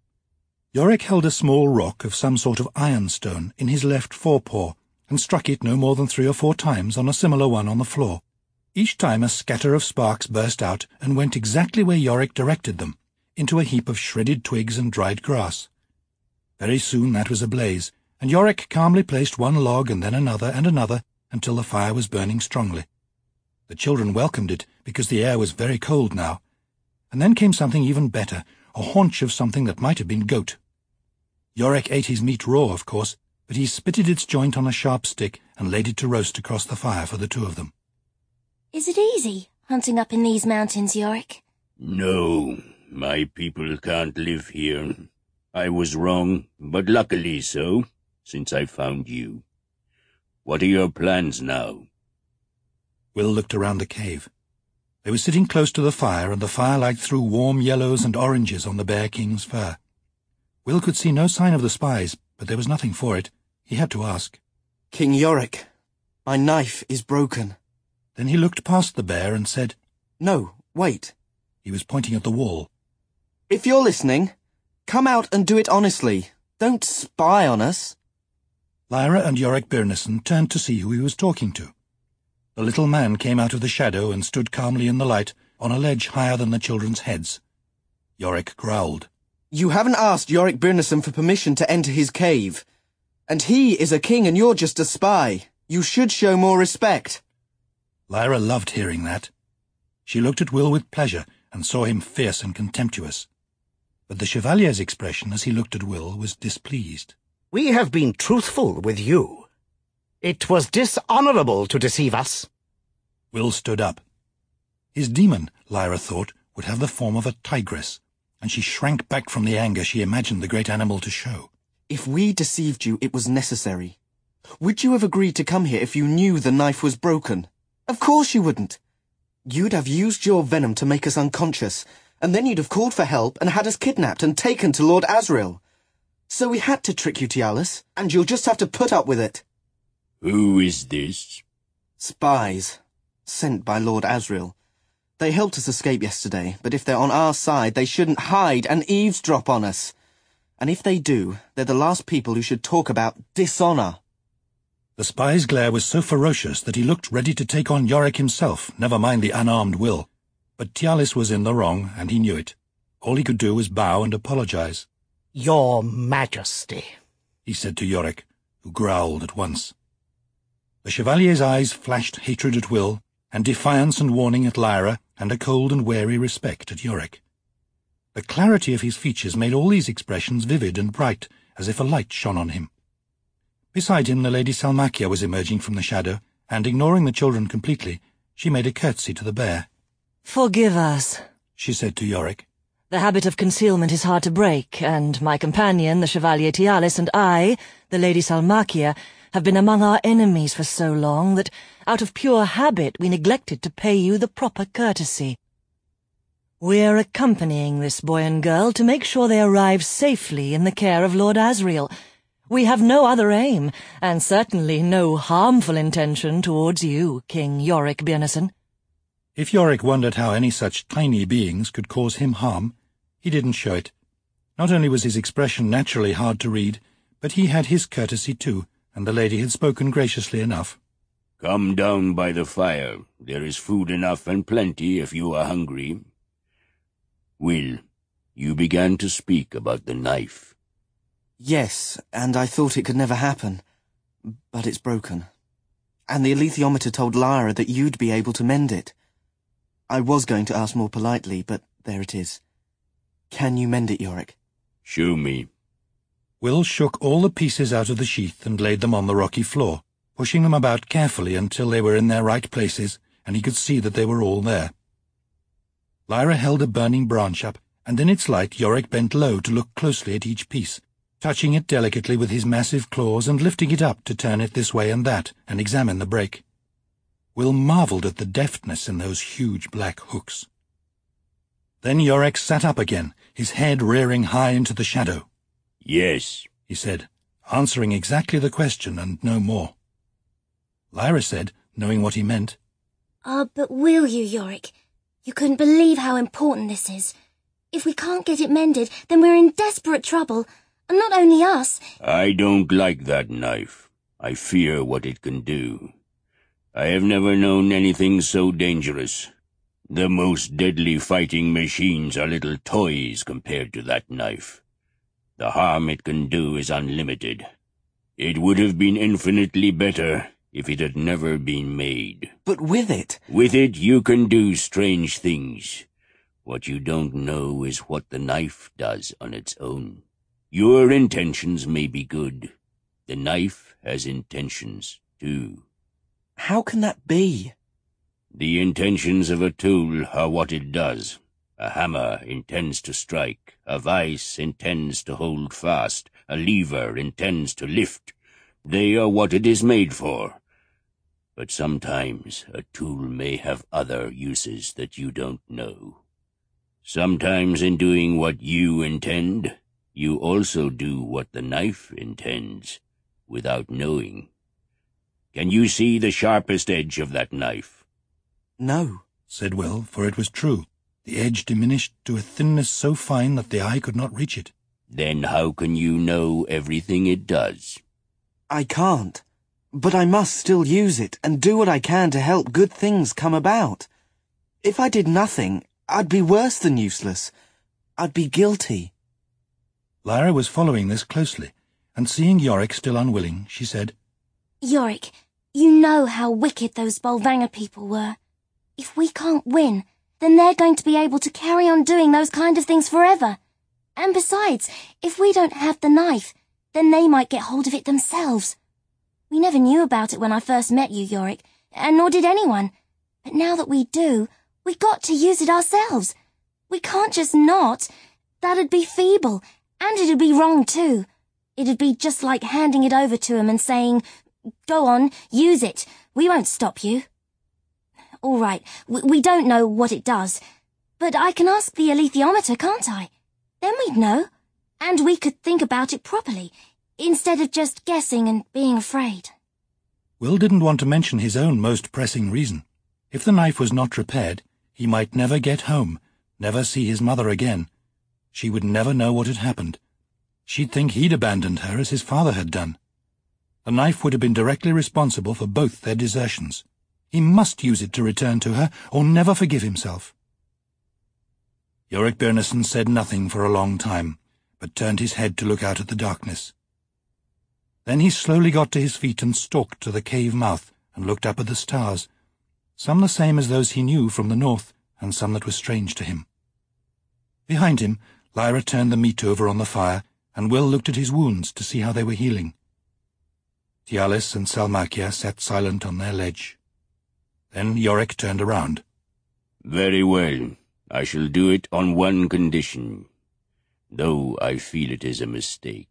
Yorick held a small rock of some sort of ironstone in his left forepaw, and struck it no more than three or four times on a similar one on the floor. Each time a scatter of sparks burst out and went exactly where Yorick directed them, into a heap of shredded twigs and dried grass. Very soon that was ablaze, and Yorick calmly placed one log and then another and another until the fire was burning strongly. The children welcomed it, because the air was very cold now. And then came something even better, a haunch of something that might have been goat. Yorick ate his meat raw, of course, but he spitted its joint on a sharp stick and laid it to roast across the fire for the two of them. Is it easy, hunting up in these mountains, Yorick? No, my people can't live here. I was wrong, but luckily so, since I found you. What are your plans now? Will looked around the cave. They were sitting close to the fire, and the firelight threw warm yellows and oranges on the Bear King's fur. Will could see no sign of the spies, but there was nothing for it. He had to ask. King Yorick, my knife is broken. Then he looked past the bear and said, No, wait. He was pointing at the wall. If you're listening, come out and do it honestly. Don't spy on us. Lyra and Yorick Byrnison turned to see who he was talking to. The little man came out of the shadow and stood calmly in the light on a ledge higher than the children's heads. Yorick growled. You haven't asked Yorick Byrnison for permission to enter his cave. And he is a king and you're just a spy. You should show more respect. Lyra loved hearing that. She looked at Will with pleasure and saw him fierce and contemptuous. But the Chevalier's expression as he looked at Will was displeased. We have been truthful with you. It was dishonourable to deceive us. Will stood up. His demon, Lyra thought, would have the form of a tigress, and she shrank back from the anger she imagined the great animal to show. If we deceived you, it was necessary. Would you have agreed to come here if you knew the knife was broken? Of course you wouldn't. You'd have used your venom to make us unconscious, and then you'd have called for help and had us kidnapped and taken to Lord Asriel. So we had to trick you, Tialis, and you'll just have to put up with it. Who is this? Spies, sent by Lord Asriel. They helped us escape yesterday, but if they're on our side, they shouldn't hide and eavesdrop on us. And if they do, they're the last people who should talk about dishonour. The spy's glare was so ferocious that he looked ready to take on Yorick himself, never mind the unarmed Will. But Tialis was in the wrong, and he knew it. All he could do was bow and apologize. Your Majesty, he said to Yorick, who growled at once. The Chevalier's eyes flashed hatred at Will, and defiance and warning at Lyra, and a cold and wary respect at Yorick. The clarity of his features made all these expressions vivid and bright, as if a light shone on him. Beside him the Lady Salmakia was emerging from the shadow, and ignoring the children completely, she made a curtsy to the bear. Forgive us, she said to Yorick. The habit of concealment is hard to break, and my companion, the Chevalier Tialis, and I, the Lady Salmakia, have been among our enemies for so long that, out of pure habit, we neglected to pay you the proper courtesy. We're accompanying this boy and girl to make sure they arrive safely in the care of Lord Asriel. We have no other aim, and certainly no harmful intention towards you, King Yorick Byrnison. If Yorick wondered how any such tiny beings could cause him harm, he didn't show it. Not only was his expression naturally hard to read, but he had his courtesy too, and the lady had spoken graciously enough. Come down by the fire. There is food enough and plenty if you are hungry. Will, you began to speak about the knife. Yes, and I thought it could never happen. but it's broken. And the alethiometer told Lyra that you'd be able to mend it. I was going to ask more politely, but there it is. Can you mend it, Yorick? Show me. Will shook all the pieces out of the sheath and laid them on the rocky floor, pushing them about carefully until they were in their right places, and he could see that they were all there. Lyra held a burning branch up, and in its light Yorick bent low to look closely at each piece, touching it delicately with his massive claws and lifting it up to turn it this way and that and examine the break. Will marvelled at the deftness in those huge black hooks. Then Yorick sat up again, his head rearing high into the shadow. Yes, he said, answering exactly the question and no more. Lyra said, knowing what he meant, Ah, oh, but will you, Yorick? You couldn't believe how important this is. If we can't get it mended, then we're in desperate trouble. And not only us. I don't like that knife. I fear what it can do. I have never known anything so dangerous. The most deadly fighting machines are little toys compared to that knife. The harm it can do is unlimited. It would have been infinitely better if it had never been made. But with it... With it you can do strange things. What you don't know is what the knife does on its own. Your intentions may be good. The knife has intentions, too. How can that be? The intentions of a tool are what it does. A hammer intends to strike. A vice intends to hold fast. A lever intends to lift. They are what it is made for. But sometimes a tool may have other uses that you don't know. Sometimes in doing what you intend, you also do what the knife intends, without knowing. Can you see the sharpest edge of that knife? No, said Will, for it was true. The edge diminished to a thinness so fine that the eye could not reach it. Then how can you know everything it does? I can't. But I must still use it and do what I can to help good things come about. If I did nothing, I'd be worse than useless. I'd be guilty. Lyra was following this closely, and seeing Yorick still unwilling, she said, Yorick, you know how wicked those Bolvangar people were. If we can't win, then they're going to be able to carry on doing those kind of things forever. And besides, if we don't have the knife, then they might get hold of it themselves. We never knew about it when I first met you, Yorick, and nor did anyone. But now that we do, we got to use it ourselves. We can't just not. That'd be feeble, and it'd be wrong too. It'd be just like handing it over to him and saying, Go on, use it. We won't stop you. All right, we, we don't know what it does, but I can ask the alethiometer, can't I? Then we'd know, and we could think about it properly, instead of just guessing and being afraid. Will didn't want to mention his own most pressing reason. If the knife was not repaired, he might never get home, never see his mother again. She would never know what had happened. She'd think he'd abandoned her as his father had done. The knife would have been directly responsible for both their desertions. He must use it to return to her, or never forgive himself. Yorick Byrnison said nothing for a long time, but turned his head to look out at the darkness. Then he slowly got to his feet and stalked to the cave mouth and looked up at the stars, some the same as those he knew from the north, and some that were strange to him. Behind him, Lyra turned the meat over on the fire, and Will looked at his wounds to see how they were healing. Tialis and Salmakia sat silent on their ledge. Then Yorick turned around. Very well. I shall do it on one condition, though I feel it is a mistake.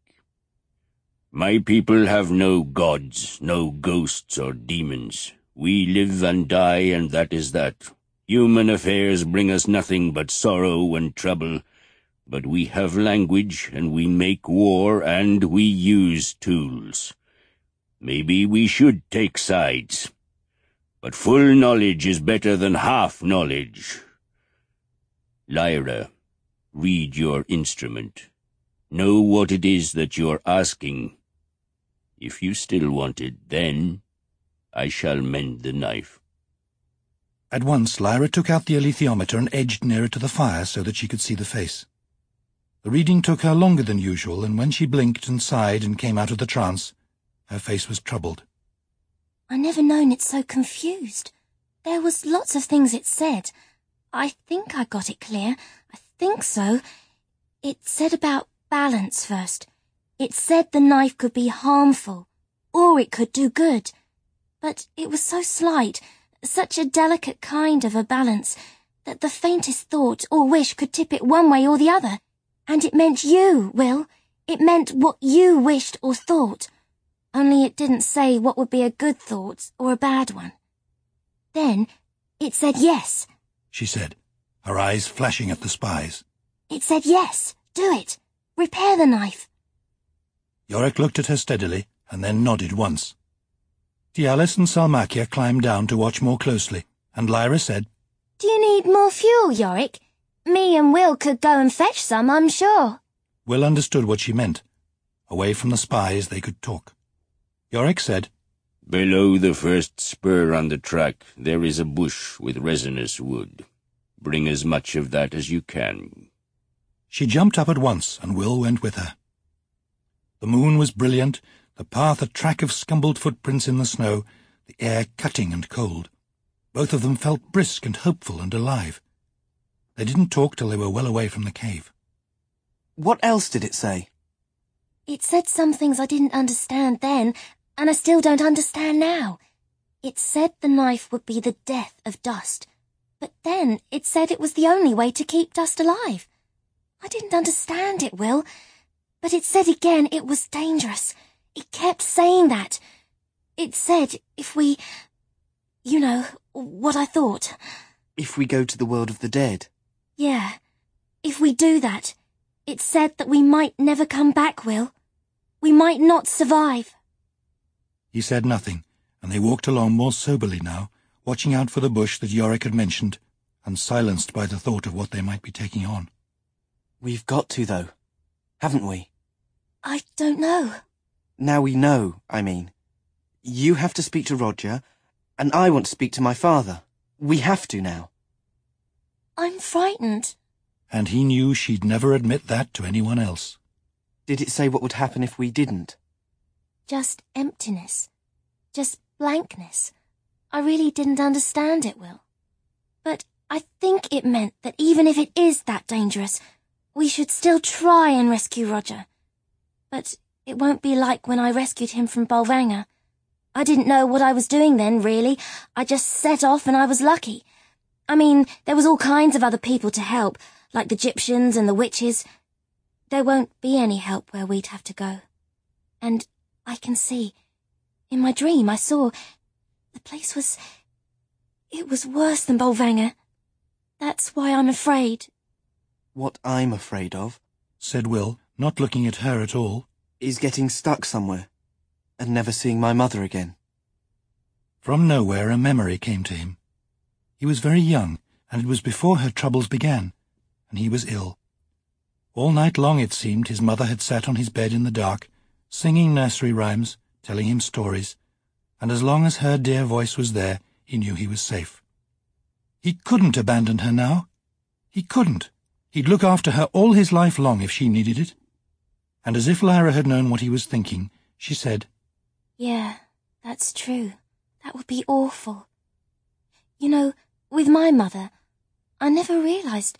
My people have no gods, no ghosts or demons. We live and die, and that is that. Human affairs bring us nothing but sorrow and trouble, but we have language, and we make war, and we use tools. Maybe we should take sides. But full knowledge is better than half knowledge. Lyra, read your instrument. Know what it is that you're asking. If you still want it, then I shall mend the knife. At once Lyra took out the alethiometer and edged nearer to the fire so that she could see the face. The reading took her longer than usual, and when she blinked and sighed and came out of the trance, Her face was troubled. I never known it so confused. There was lots of things it said. I think I got it clear. I think so. It said about balance first. It said the knife could be harmful, or it could do good. But it was so slight, such a delicate kind of a balance, that the faintest thought or wish could tip it one way or the other. And it meant you, Will. It meant what you wished or thought. Only it didn't say what would be a good thought or a bad one. Then it said yes, she said, her eyes flashing at the spies. It said yes, do it. Repair the knife. Yorick looked at her steadily and then nodded once. Tialis and Salmakia climbed down to watch more closely, and Lyra said, Do you need more fuel, Yorick? Me and Will could go and fetch some, I'm sure. Will understood what she meant. Away from the spies they could talk. Yorick said, Below the first spur on the track there is a bush with resinous wood. Bring as much of that as you can. She jumped up at once, and Will went with her. The moon was brilliant, the path a track of scumbled footprints in the snow, the air cutting and cold. Both of them felt brisk and hopeful and alive. They didn't talk till they were well away from the cave. What else did it say? It said some things I didn't understand then, and I still don't understand now. It said the knife would be the death of Dust, but then it said it was the only way to keep Dust alive. I didn't understand it, Will, but it said again it was dangerous. It kept saying that. It said if we... You know, what I thought. If we go to the world of the dead? Yeah. If we do that, it said that we might never come back, Will. We might not survive. He said nothing, and they walked along more soberly now, watching out for the bush that Yorick had mentioned, and silenced by the thought of what they might be taking on. We've got to, though, haven't we? I don't know. Now we know, I mean. You have to speak to Roger, and I want to speak to my father. We have to now. I'm frightened. And he knew she'd never admit that to anyone else. Did it say what would happen if we didn't? Just emptiness. Just blankness. I really didn't understand it, Will. But I think it meant that even if it is that dangerous, we should still try and rescue Roger. But it won't be like when I rescued him from Bolvangar. I didn't know what I was doing then, really. I just set off and I was lucky. I mean, there was all kinds of other people to help, like the Egyptians and the witches. There won't be any help where we'd have to go. And I can see. In my dream I saw... The place was... It was worse than Bolvangar. That's why I'm afraid. What I'm afraid of, said Will, not looking at her at all, is getting stuck somewhere and never seeing my mother again. From nowhere a memory came to him. He was very young, and it was before her troubles began, and he was ill. All night long, it seemed, his mother had sat on his bed in the dark, singing nursery rhymes, telling him stories, and as long as her dear voice was there, he knew he was safe. He couldn't abandon her now. He couldn't. He'd look after her all his life long if she needed it. And as if Lyra had known what he was thinking, she said, Yeah, that's true. That would be awful. You know, with my mother, I never realised...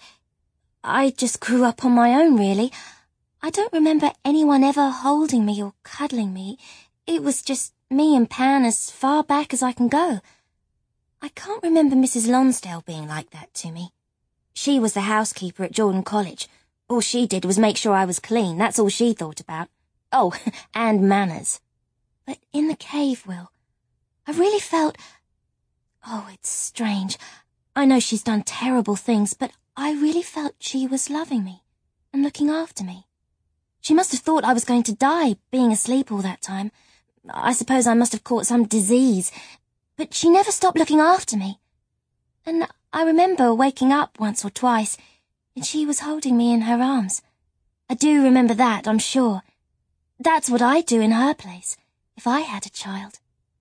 I just grew up on my own, really. I don't remember anyone ever holding me or cuddling me. It was just me and Pan as far back as I can go. I can't remember Missus Lonsdale being like that to me. She was the housekeeper at Jordan College. All she did was make sure I was clean. That's all she thought about. Oh, and manners. But in the cave, Will, I really felt... Oh, it's strange. I know she's done terrible things, but I really felt she was loving me and looking after me. She must have thought I was going to die being asleep all that time. I suppose I must have caught some disease, but she never stopped looking after me. And I remember waking up once or twice, and she was holding me in her arms. I do remember that, I'm sure. That's what I'd do in her place, if I had a child.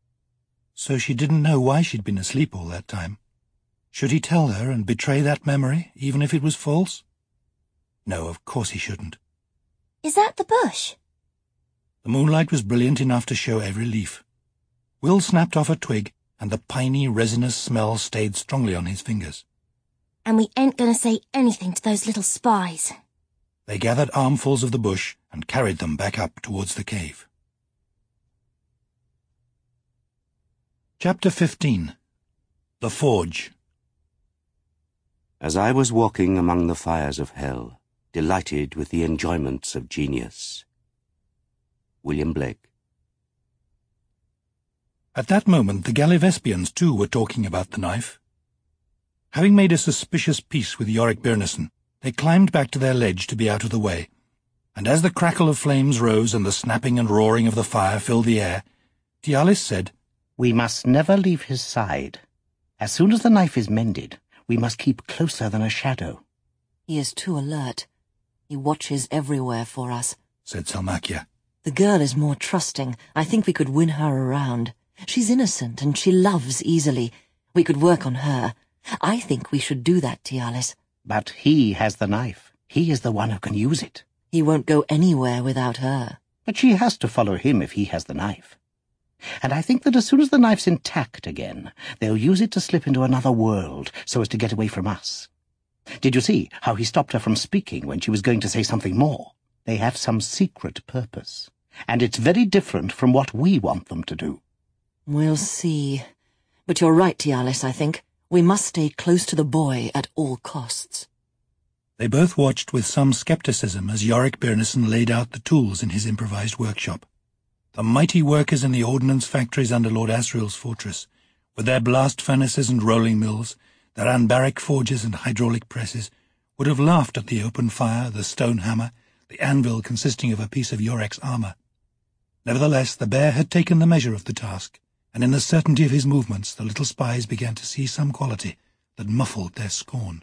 So she didn't know why she'd been asleep all that time. Should he tell her and betray that memory, even if it was false? No, of course he shouldn't. Is that the bush? The moonlight was brilliant enough to show every leaf. Will snapped off a twig, and the piney, resinous smell stayed strongly on his fingers. And we ain't going to say anything to those little spies. They gathered armfuls of the bush and carried them back up towards the cave. Chapter fifteen. The Forge. As I was walking among the fires of hell, delighted with the enjoyments of genius. William Blake. At that moment the Gallivespians too were talking about the knife. Having made a suspicious peace with Yorick Byrnison, they climbed back to their ledge to be out of the way, and as the crackle of flames rose and the snapping and roaring of the fire filled the air, Tialis said, "We must never leave his side. As soon as the knife is mended, we must keep closer than a shadow." He is too alert. He watches everywhere for us, said Salmakia. The girl is more trusting. I think we could win her around. She's innocent and she loves easily. We could work on her. I think we should do that, Tialis. But he has the knife. He is the one who can use it. He won't go anywhere without her. But she has to follow him if he has the knife. And I think that as soon as the knife's intact again, they'll use it to slip into another world so as to get away from us. Did you see how he stopped her from speaking when she was going to say something more? They have some secret purpose, and it's very different from what we want them to do. We'll see. But you're right, Tialis, I think. We must stay close to the boy at all costs. They both watched with some scepticism as Yorick Byrnison laid out the tools in his improvised workshop. The mighty workers in the ordnance factories under Lord Asriel's fortress, with their blast furnaces and rolling mills, their anbaric forges and hydraulic presses, would have laughed at the open fire, the stone hammer, the anvil consisting of a piece of Yorick's armour. Nevertheless, the bear had taken the measure of the task, and in the certainty of his movements the little spies began to see some quality that muffled their scorn.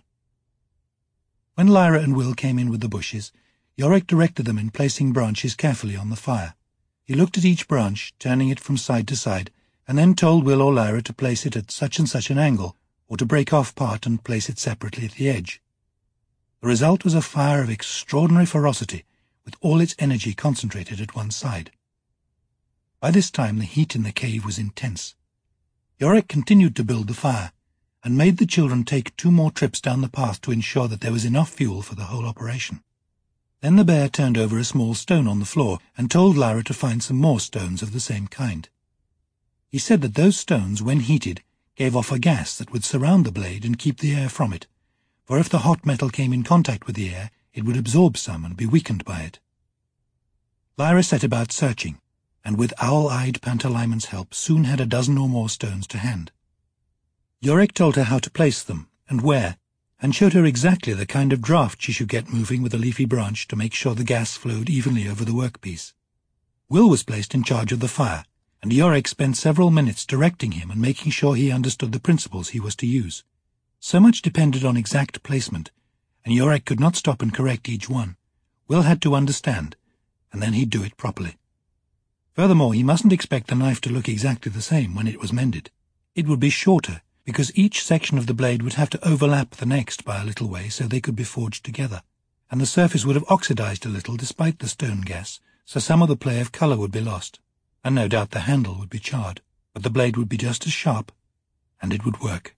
When Lyra and Will came in with the bushes, Yorick directed them in placing branches carefully on the fire. He looked at each branch, turning it from side to side, and then told Will or Lyra to place it at such and such an angle, or to break off part and place it separately at the edge. The result was a fire of extraordinary ferocity, with all its energy concentrated at one side. By this time the heat in the cave was intense. Yorick continued to build the fire, and made the children take two more trips down the path to ensure that there was enough fuel for the whole operation. Then the bear turned over a small stone on the floor and told Lyra to find some more stones of the same kind. He said that those stones, when heated, gave off a gas that would surround the blade and keep the air from it, for if the hot metal came in contact with the air, it would absorb some and be weakened by it. Lyra set about searching, and with owl-eyed Pantalaimmon's help soon had a dozen or more stones to hand. Yorick told her how to place them, and where, and showed her exactly the kind of draught she should get moving with a leafy branch to make sure the gas flowed evenly over the workpiece. Will was placed in charge of the fire, and Yorick spent several minutes directing him and making sure he understood the principles he was to use. So much depended on exact placement, and Yorick could not stop and correct each one. Will had to understand, and then he'd do it properly. Furthermore, he mustn't expect the knife to look exactly the same when it was mended. It would be shorter, because each section of the blade would have to overlap the next by a little way so they could be forged together, and the surface would have oxidized a little despite the stone gas, so some of the play of colour would be lost, and no doubt the handle would be charred, but the blade would be just as sharp, and it would work.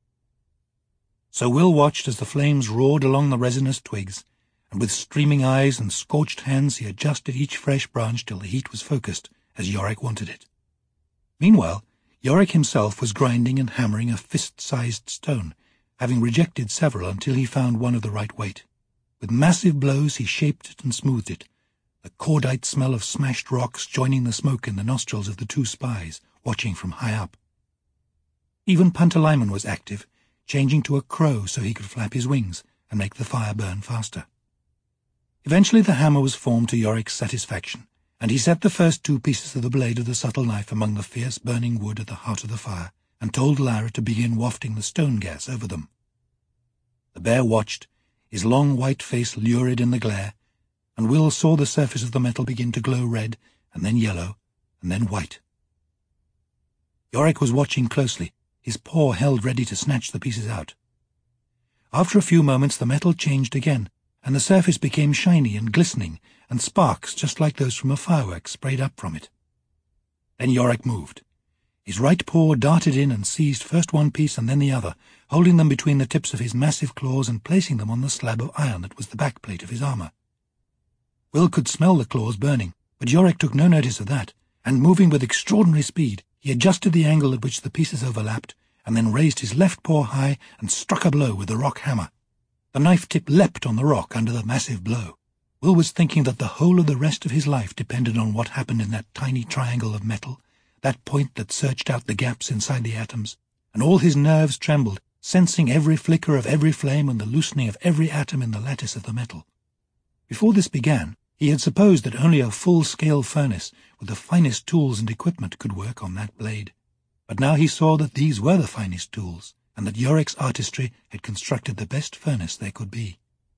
So Will watched as the flames roared along the resinous twigs, and with streaming eyes and scorched hands he adjusted each fresh branch till the heat was focused, as Yorick wanted it. Meanwhile, Yorick himself was grinding and hammering a fist-sized stone, having rejected several until he found one of the right weight. With massive blows he shaped it and smoothed it, the cordite smell of smashed rocks joining the smoke in the nostrils of the two spies, watching from high up. Even Pantalaimon was active, changing to a crow so he could flap his wings and make the fire burn faster. Eventually the hammer was formed to Yorick's satisfaction, and he set the first two pieces of the blade of the subtle knife among the fierce burning wood at the heart of the fire, and told Lyra to begin wafting the stone gas over them. The bear watched, his long white face lurid in the glare, and Will saw the surface of the metal begin to glow red, and then yellow, and then white. Yorick was watching closely, his paw held ready to snatch the pieces out. After a few moments the metal changed again, and the surface became shiny and glistening, and sparks just like those from a firework sprayed up from it. Then Yorick moved. His right paw darted in and seized first one piece and then the other, holding them between the tips of his massive claws and placing them on the slab of iron that was the backplate of his armour. Will could smell the claws burning, but Yorick took no notice of that, and moving with extraordinary speed, he adjusted the angle at which the pieces overlapped, and then raised his left paw high and struck a blow with the rock hammer. The knife tip leapt on the rock under the massive blow. Will was thinking that the whole of the rest of his life depended on what happened in that tiny triangle of metal, that point that searched out the gaps inside the atoms, and all his nerves trembled, sensing every flicker of every flame and the loosening of every atom in the lattice of the metal. Before this began, he had supposed that only a full-scale furnace with the finest tools and equipment could work on that blade. But now he saw that these were the finest tools, and that Yorick's artistry had constructed the best furnace there could be.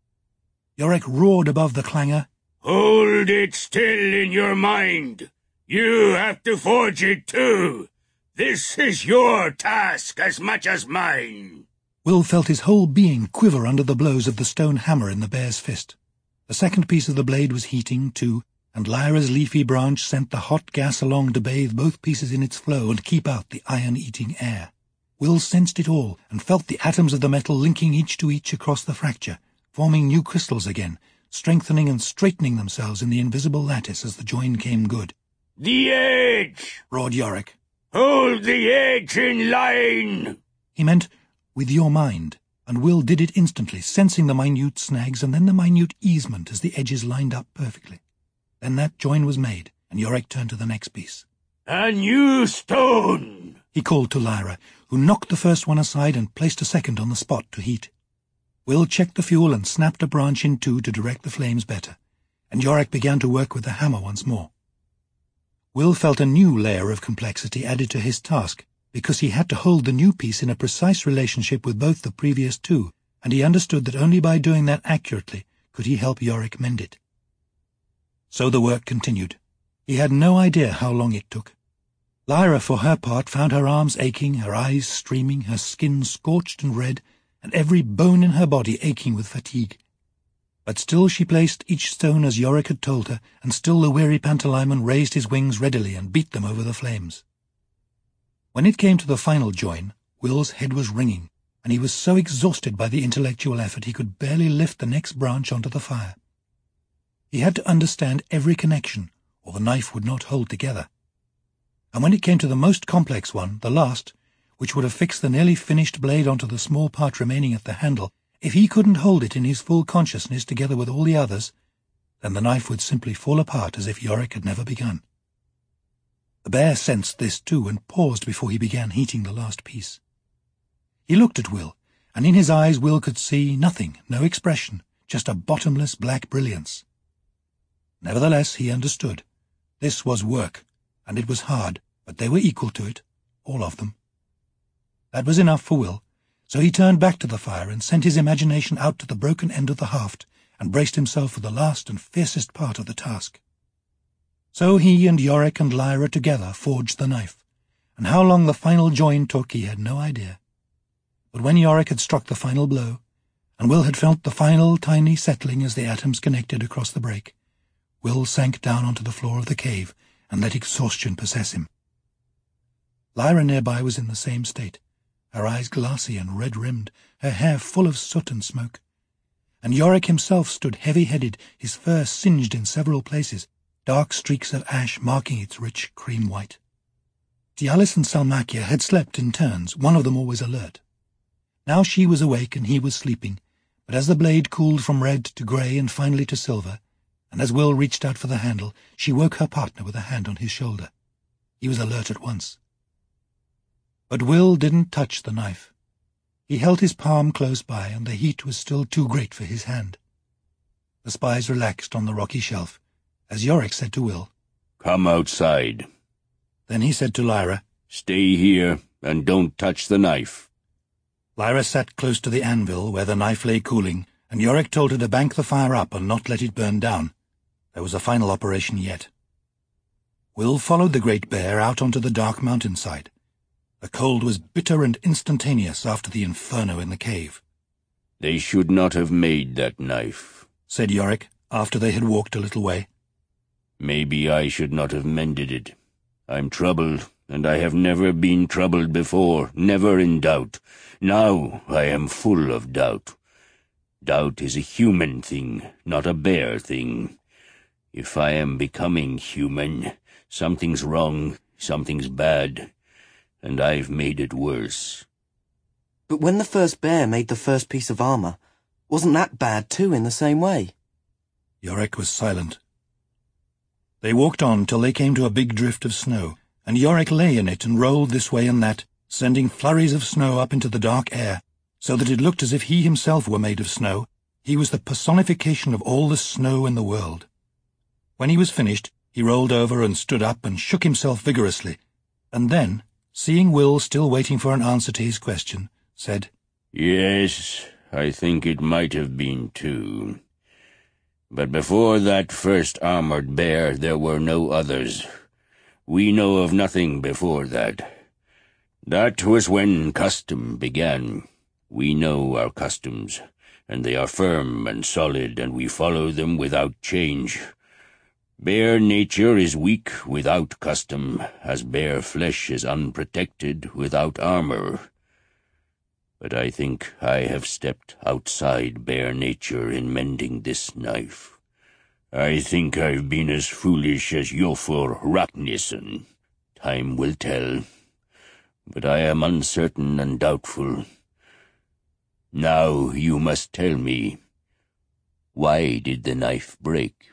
Yorick roared above the clangor, "Hold it still in your mind! You have to forge it too! This is your task as much as mine!" Will felt his whole being quiver under the blows of the stone hammer in the bear's fist. The second piece of the blade was heating, too, and Lyra's leafy branch sent the hot gas along to bathe both pieces in its flow and keep out the iron-eating air. Will sensed it all, and felt the atoms of the metal linking each to each across the fracture, forming new crystals again, strengthening and straightening themselves in the invisible lattice as the join came good. "The edge!" roared Yorick. "Hold the edge in line!" He meant, with your mind, and Will did it instantly, sensing the minute snags and then the minute easement as the edges lined up perfectly. Then that join was made, and Yorick turned to the next piece. "A new stone!" he called to Lyra, who knocked the first one aside and placed a second on the spot to heat. Will checked the fuel and snapped a branch in two to direct the flames better, and Yorick began to work with the hammer once more. Will felt a new layer of complexity added to his task, because he had to hold the new piece in a precise relationship with both the previous two, and he understood that only by doing that accurately could he help Yorick mend it. So the work continued. He had no idea how long it took. Lyra, for her part, found her arms aching, her eyes streaming, her skin scorched and red, and every bone in her body aching with fatigue. But still she placed each stone as Yorick had told her, and still the weary Pantalaimon raised his wings readily and beat them over the flames. When it came to the final join, Will's head was ringing, and he was so exhausted by the intellectual effort he could barely lift the next branch onto the fire. He had to understand every connection, or the knife would not hold together. And when it came to the most complex one, the last, which would have fixed the nearly finished blade onto the small part remaining at the handle, if he couldn't hold it in his full consciousness together with all the others, then the knife would simply fall apart as if Yorick had never begun. The bear sensed this too, and paused before he began heating the last piece. He looked at Will, and in his eyes Will could see nothing, no expression, just a bottomless black brilliance. Nevertheless, he understood. This was work, and it was hard, but they were equal to it, all of them. That was enough for Will, so he turned back to the fire and sent his imagination out to the broken end of the haft, and braced himself for the last and fiercest part of the task. So he and Yorick and Lyra together forged the knife, and how long the final join took he had no idea. But when Yorick had struck the final blow, and Will had felt the final tiny settling as the atoms connected across the break, Will sank down onto the floor of the cave and let exhaustion possess him. Lyra nearby was in the same state, her eyes glassy and red-rimmed, her hair full of soot and smoke. And Yorick himself stood heavy-headed, his fur singed in several places, dark streaks of ash marking its rich cream white. Tialis and Salmakia had slept in turns, one of them always alert. Now she was awake and he was sleeping, but as the blade cooled from red to grey and finally to silver, and as Will reached out for the handle, she woke her partner with a hand on his shoulder. He was alert at once. But Will didn't touch the knife. He held his palm close by, and the heat was still too great for his hand. The spies relaxed on the rocky shelf, as Yorick said to Will, "Come outside." Then he said to Lyra, "Stay here, and don't touch the knife." Lyra sat close to the anvil where the knife lay cooling, and Yorick told her to bank the fire up and not let it burn down. There was a final operation yet. Will followed the great bear out onto the dark mountainside. The cold was bitter and instantaneous after the inferno in the cave. "They should not have made that knife. said Yorick, after they had walked a little way. Maybe I should not have mended it. I'm troubled, and I have never been troubled before, never in doubt. Now I am full of doubt. Doubt is a human thing, not a bear thing. If I am becoming human, something's wrong, something's bad, and I've made it worse. But when the first bear made the first piece of armour, wasn't that bad too in the same way? Yorick was silent. They walked on till they came to a big drift of snow, and Yorick lay in it and rolled this way and that, sending flurries of snow up into the dark air, so that it looked as if he himself were made of snow. He was the personification of all the snow in the world. When he was finished, he rolled over and stood up and shook himself vigorously, and then, seeing Will still waiting for an answer to his question, said, Yes, I think it might have been too. But before that first armored bear there were no others. We know of nothing before that. That was when custom began. We know our customs, and they are firm and solid, and we follow them without change. Bear nature is weak without custom, as bear flesh is unprotected without armor. But I think I have stepped outside bear nature in mending this knife. I think I've been as foolish as Iofur Raknison. Time will tell. But I am uncertain and doubtful. Now you must tell me, why did the knife break?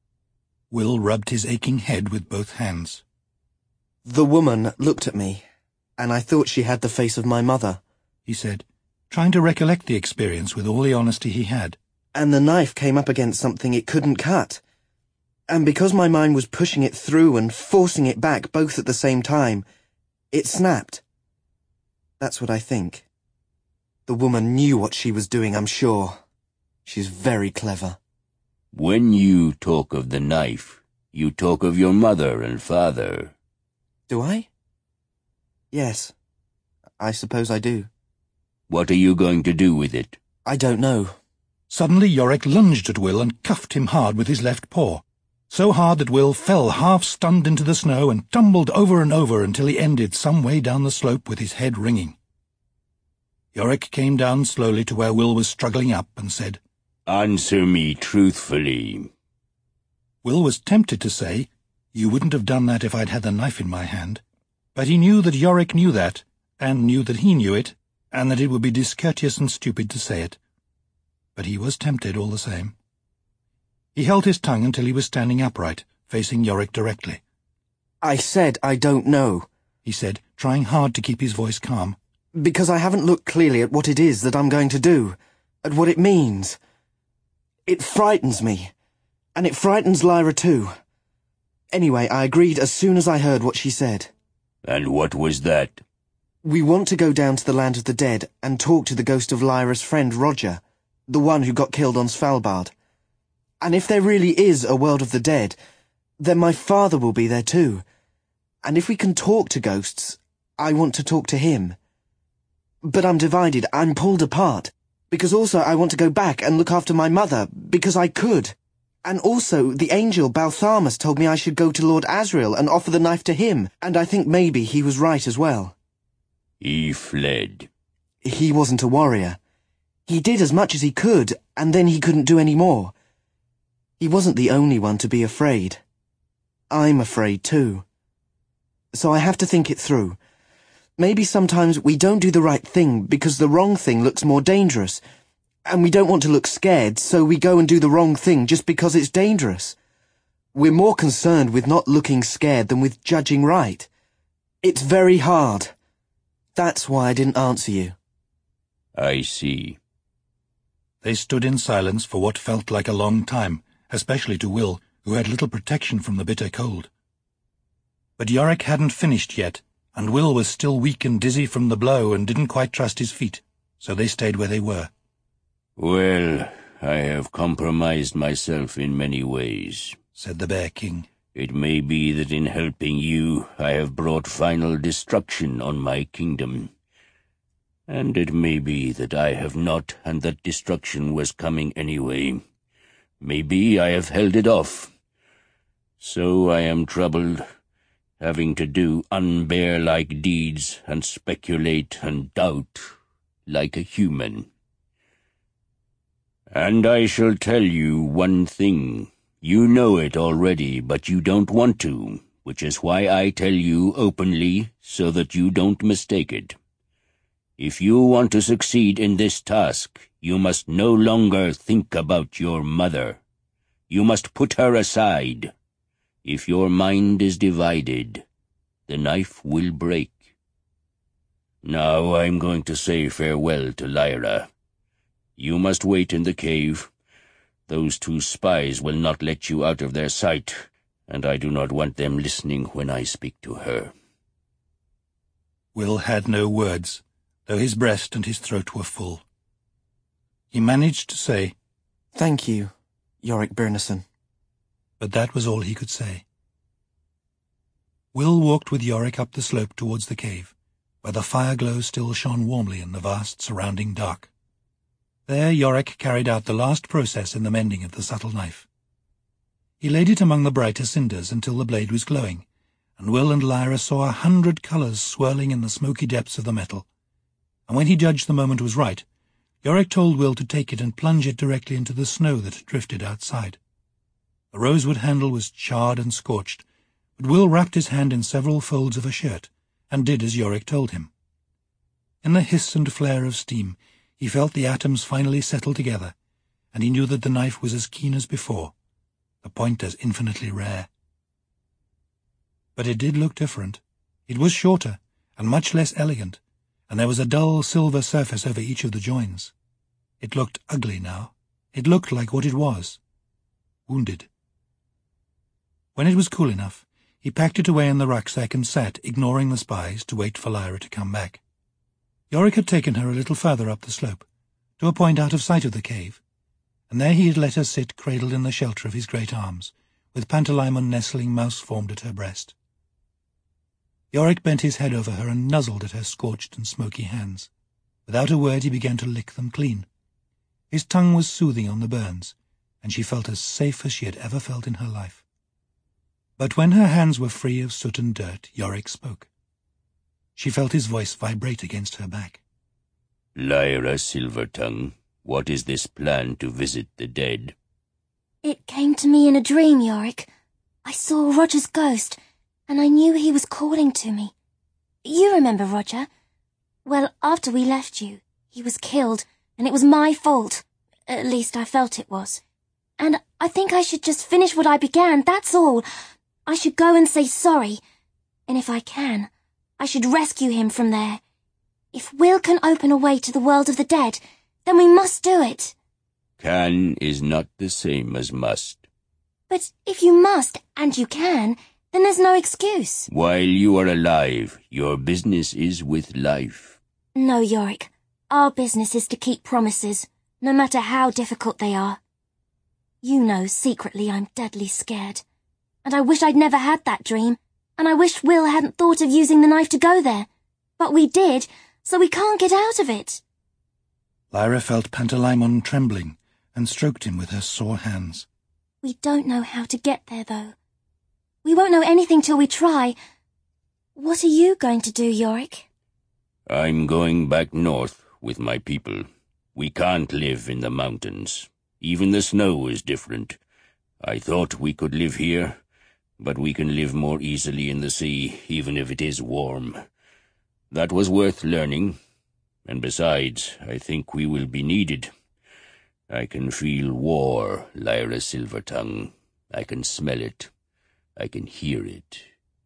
Will rubbed his aching head with both hands. The woman looked at me, and I thought she had the face of my mother, he said, trying to recollect the experience with all the honesty he had. And the knife came up against something it couldn't cut. And because my mind was pushing it through and forcing it back both at the same time, it snapped. That's what I think. The woman knew what she was doing, I'm sure. She's very clever. When you talk of the knife, you talk of your mother and father. Do I? Yes, I suppose I do. What are you going to do with it? I don't know. Suddenly Yorick lunged at Will and cuffed him hard with his left paw, so hard that Will fell half-stunned into the snow and tumbled over and over until he ended some way down the slope with his head ringing. Yorick came down slowly to where Will was struggling up and said, Answer me truthfully. Will was tempted to say, You wouldn't have done that if I'd had the knife in my hand, but he knew that Yorick knew that, and knew that he knew it, and that it would be discourteous and stupid to say it. But he was tempted all the same. He held his tongue until he was standing upright, facing Yorick directly. I said I don't know, he said, trying hard to keep his voice calm. Because I haven't looked clearly at what it is that I'm going to do, at what it means. It frightens me, and it frightens Lyra too. Anyway, I agreed as soon as I heard what she said. And what was that? We want to go down to the land of the dead and talk to the ghost of Lyra's friend Roger, the one who got killed on Svalbard. And if there really is a world of the dead, then my father will be there too. And if we can talk to ghosts, I want to talk to him. But I'm divided, I'm pulled apart, because also I want to go back and look after my mother, because I could. And also, the angel Balthamus told me I should go to Lord Asriel and offer the knife to him, and I think maybe he was right as well. He fled. He wasn't a warrior. He did as much as he could, and then he couldn't do any more. He wasn't the only one to be afraid. I'm afraid too. So I have to think it through. Maybe sometimes we don't do the right thing because the wrong thing looks more dangerous, and we don't want to look scared, so we go and do the wrong thing just because it's dangerous. We're more concerned with not looking scared than with judging right. It's very hard. That's why I didn't answer you. I see. They stood in silence for what felt like a long time, especially to Will, who had little protection from the bitter cold. But Yorick hadn't finished yet, and Will was still weak and dizzy from the blow and didn't quite trust his feet, so they stayed where they were. Well, I have compromised myself in many ways, said the Bear King. It may be that in helping you I have brought final destruction on my kingdom. And it may be that I have not, and that destruction was coming anyway. Maybe I have held it off. So I am troubled, having to do unbear-like deeds and speculate and doubt like a human. And I shall tell you one thing. You know it already, but you don't want to, which is why I tell you openly so that you don't mistake it. If you want to succeed in this task, you must no longer think about your mother. You must put her aside. If your mind is divided, the knife will break. Now I'm going to say farewell to Lyra. You must wait in the cave. Those two spies will not let you out of their sight, and I do not want them listening when I speak to her. Will had no words, though his breast and his throat were full. He managed to say, "Thank you, Yorick Byrnison." But that was all he could say. Will walked with Yorick up the slope towards the cave, where the fire glow still shone warmly in the vast surrounding dark. There Yorick carried out the last process in the mending of the subtle knife. He laid it among the brighter cinders until the blade was glowing, and Will and Lyra saw a hundred colours swirling in the smoky depths of the metal. And when he judged the moment was right, Yorick told Will to take it and plunge it directly into the snow that had drifted outside. The rosewood handle was charred and scorched, but Will wrapped his hand in several folds of a shirt, and did as Yorick told him. In the hiss and flare of steam, he felt the atoms finally settle together, and he knew that the knife was as keen as before, the point as infinitely rare. But it did look different. It was shorter, and much less elegant, and there was a dull silver surface over each of the joins. It looked ugly now. It looked like what it was. Wounded. When it was cool enough, he packed it away in the rucksack and sat, ignoring the spies, to wait for Lyra to come back. Yorick had taken her a little further up the slope, to a point out of sight of the cave, and there he had let her sit cradled in the shelter of his great arms, with Pantalaimon nestling mouse-formed at her breast. Yorick bent his head over her and nuzzled at her scorched and smoky hands. Without a word he began to lick them clean. His tongue was soothing on the burns, and she felt as safe as she had ever felt in her life. But when her hands were free of soot and dirt, Yorick spoke. She felt his voice vibrate against her back. Lyra Silvertongue, what is this plan to visit the dead? It came to me in a dream, Yorick. I saw Roger's ghost, and I knew he was calling to me. You remember Roger? Well, after we left you, he was killed, and it was my fault. At least I felt it was. And I think I should just finish what I began, that's all. I should go and say sorry. And if I can, I should rescue him from there. If Will can open a way to the world of the dead, then we must do it. Can is not the same as must. But if you must, and you can, then there's no excuse. While you are alive, your business is with life. No, Yorick. Our business is to keep promises, no matter how difficult they are. You know secretly I'm deadly scared. And I wish I'd never had that dream. And I wish Will hadn't thought of using the knife to go there. But we did, so we can't get out of it. Lyra felt Pantalaimon trembling, and stroked him with her sore hands. We don't know how to get there, though. We won't know anything till we try. What are you going to do, Yorick? I'm going back north with my people. We can't live in the mountains. Even the snow is different. I thought we could live here, but we can live more easily in the sea, even if it is warm. That was worth learning, and besides, I think we will be needed. I can feel war, Lyra Silvertongue. I can smell it. I can hear it.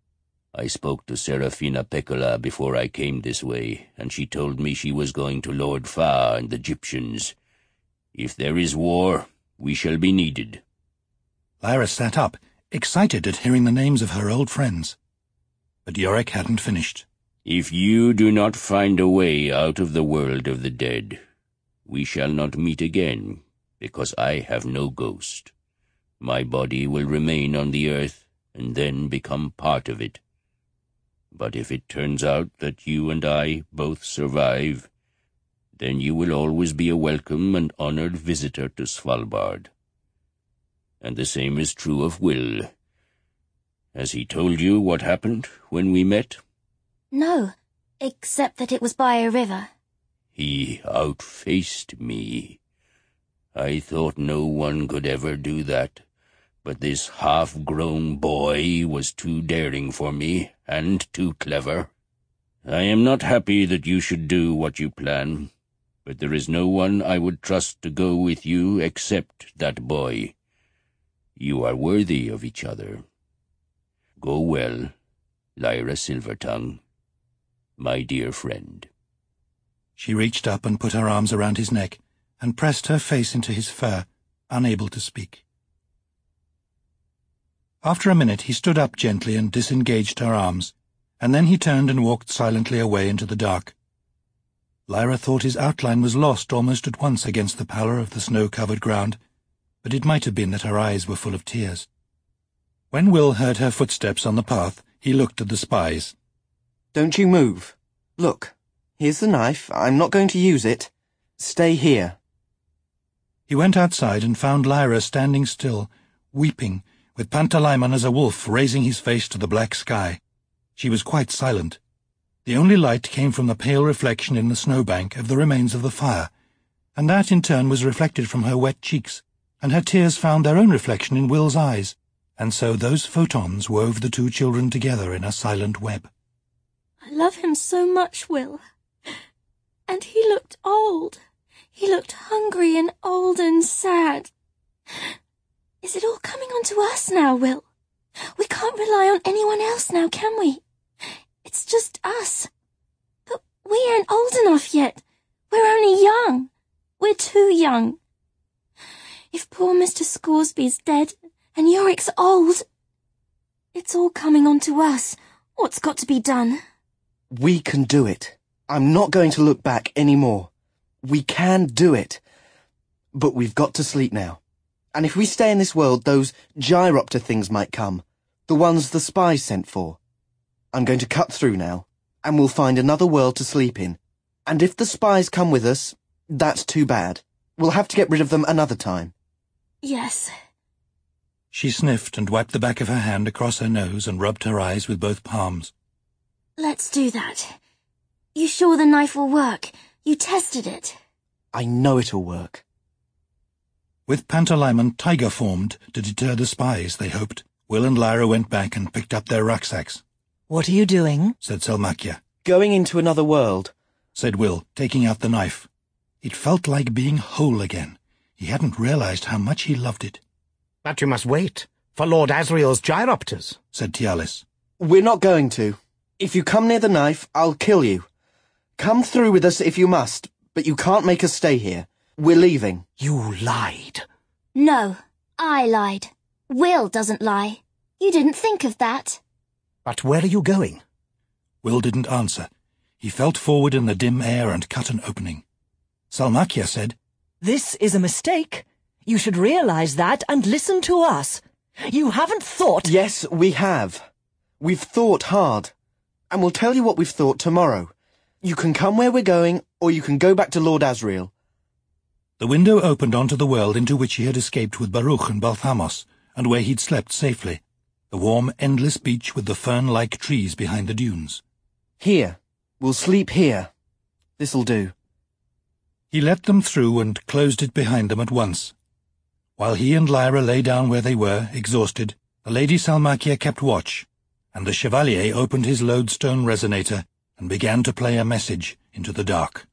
I spoke to Serafina Pecola before I came this way, and she told me she was going to Lord Fa and the Egyptians. If there is war, we shall be needed. Lyra sat up, excited at hearing the names of her old friends. But Yorick hadn't finished. If you do not find a way out of the world of the dead, we shall not meet again, because I have no ghost. My body will remain on the earth, and then become part of it. But if it turns out that you and I both survive, then you will always be a welcome and honored visitor to Svalbard. And the same is true of Will. Has he told you what happened when we met? No, except that it was by a river. He outfaced me. I thought no one could ever do that, but this half-grown boy was too daring for me, and too clever. I am not happy that you should do what you plan, but there is no one I would trust to go with you except that boy. You are worthy of each other. Go well, Lyra Silvertongue, my dear friend. She reached up and put her arms around his neck, and pressed her face into his fur, unable to speak. After a minute he stood up gently and disengaged her arms, and then he turned and walked silently away into the dark. Lyra thought his outline was lost almost at once against the pallor of the snow-covered ground, but it might have been that her eyes were full of tears. When Will heard her footsteps on the path, he looked at the spies. Don't you move. Look, here's the knife. I'm not going to use it. Stay here. He went outside and found Lyra standing still, weeping, with Pantalaimon as a wolf raising his face to the black sky. She was quite silent. The only light came from the pale reflection in the snowbank of the remains of the fire, and that in turn was reflected from her wet cheeks, and her tears found their own reflection in Will's eyes, and so those photons wove the two children together in a silent web. I love him so much, Will. And he looked old. He looked hungry and old and sad. Is it all coming on to us now, Will? We can't rely on anyone else now, can we? It's just us. But we ain't old enough yet. We're only young. We're too young. If poor Mister Scoresby's dead and Yorick's old, it's all coming on to us. What's got to be done? We can do it. I'm not going to look back any more. We can do it. But we've got to sleep now. And if we stay in this world, those gyropter things might come. The ones the spies sent for. I'm going to cut through now, and we'll find another world to sleep in. And if the spies come with us, that's too bad. We'll have to get rid of them another time. Yes. She sniffed and wiped the back of her hand across her nose and rubbed her eyes with both palms. Let's do that. You sure the knife will work? You tested it. I know it'll work. With Pantalaimon tiger-formed to deter the spies, they hoped, Will and Lyra went back and picked up their rucksacks. What are you doing? Said Selmakia. Going into another world, said Will, taking out the knife. It felt like being whole again. He hadn't realized how much he loved it. But you must wait for Lord Asriel's gyropters, said Tialis. We're not going to. If you come near the knife, I'll kill you. Come through with us if you must, but you can't make us stay here. We're leaving. You lied. No, I lied. Will doesn't lie. You didn't think of that. But where are you going? Will didn't answer. He felt forward in the dim air and cut an opening. Selmakia said, This is a mistake. You should realize that and listen to us. You haven't thought— Yes, we have. We've thought hard. And we'll tell you what we've thought tomorrow. You can come where we're going, or you can go back to Lord Asriel. The window opened onto the world into which he had escaped with Baruch and Balthamos, and where he'd slept safely. The warm, endless beach with the fern-like trees behind the dunes. Here. We'll sleep here. This'll do. He let them through and closed it behind them at once. While he and Lyra lay down where they were, exhausted, the Lady Selmakia kept watch, and the Chevalier opened his lodestone resonator and began to play a message into the dark.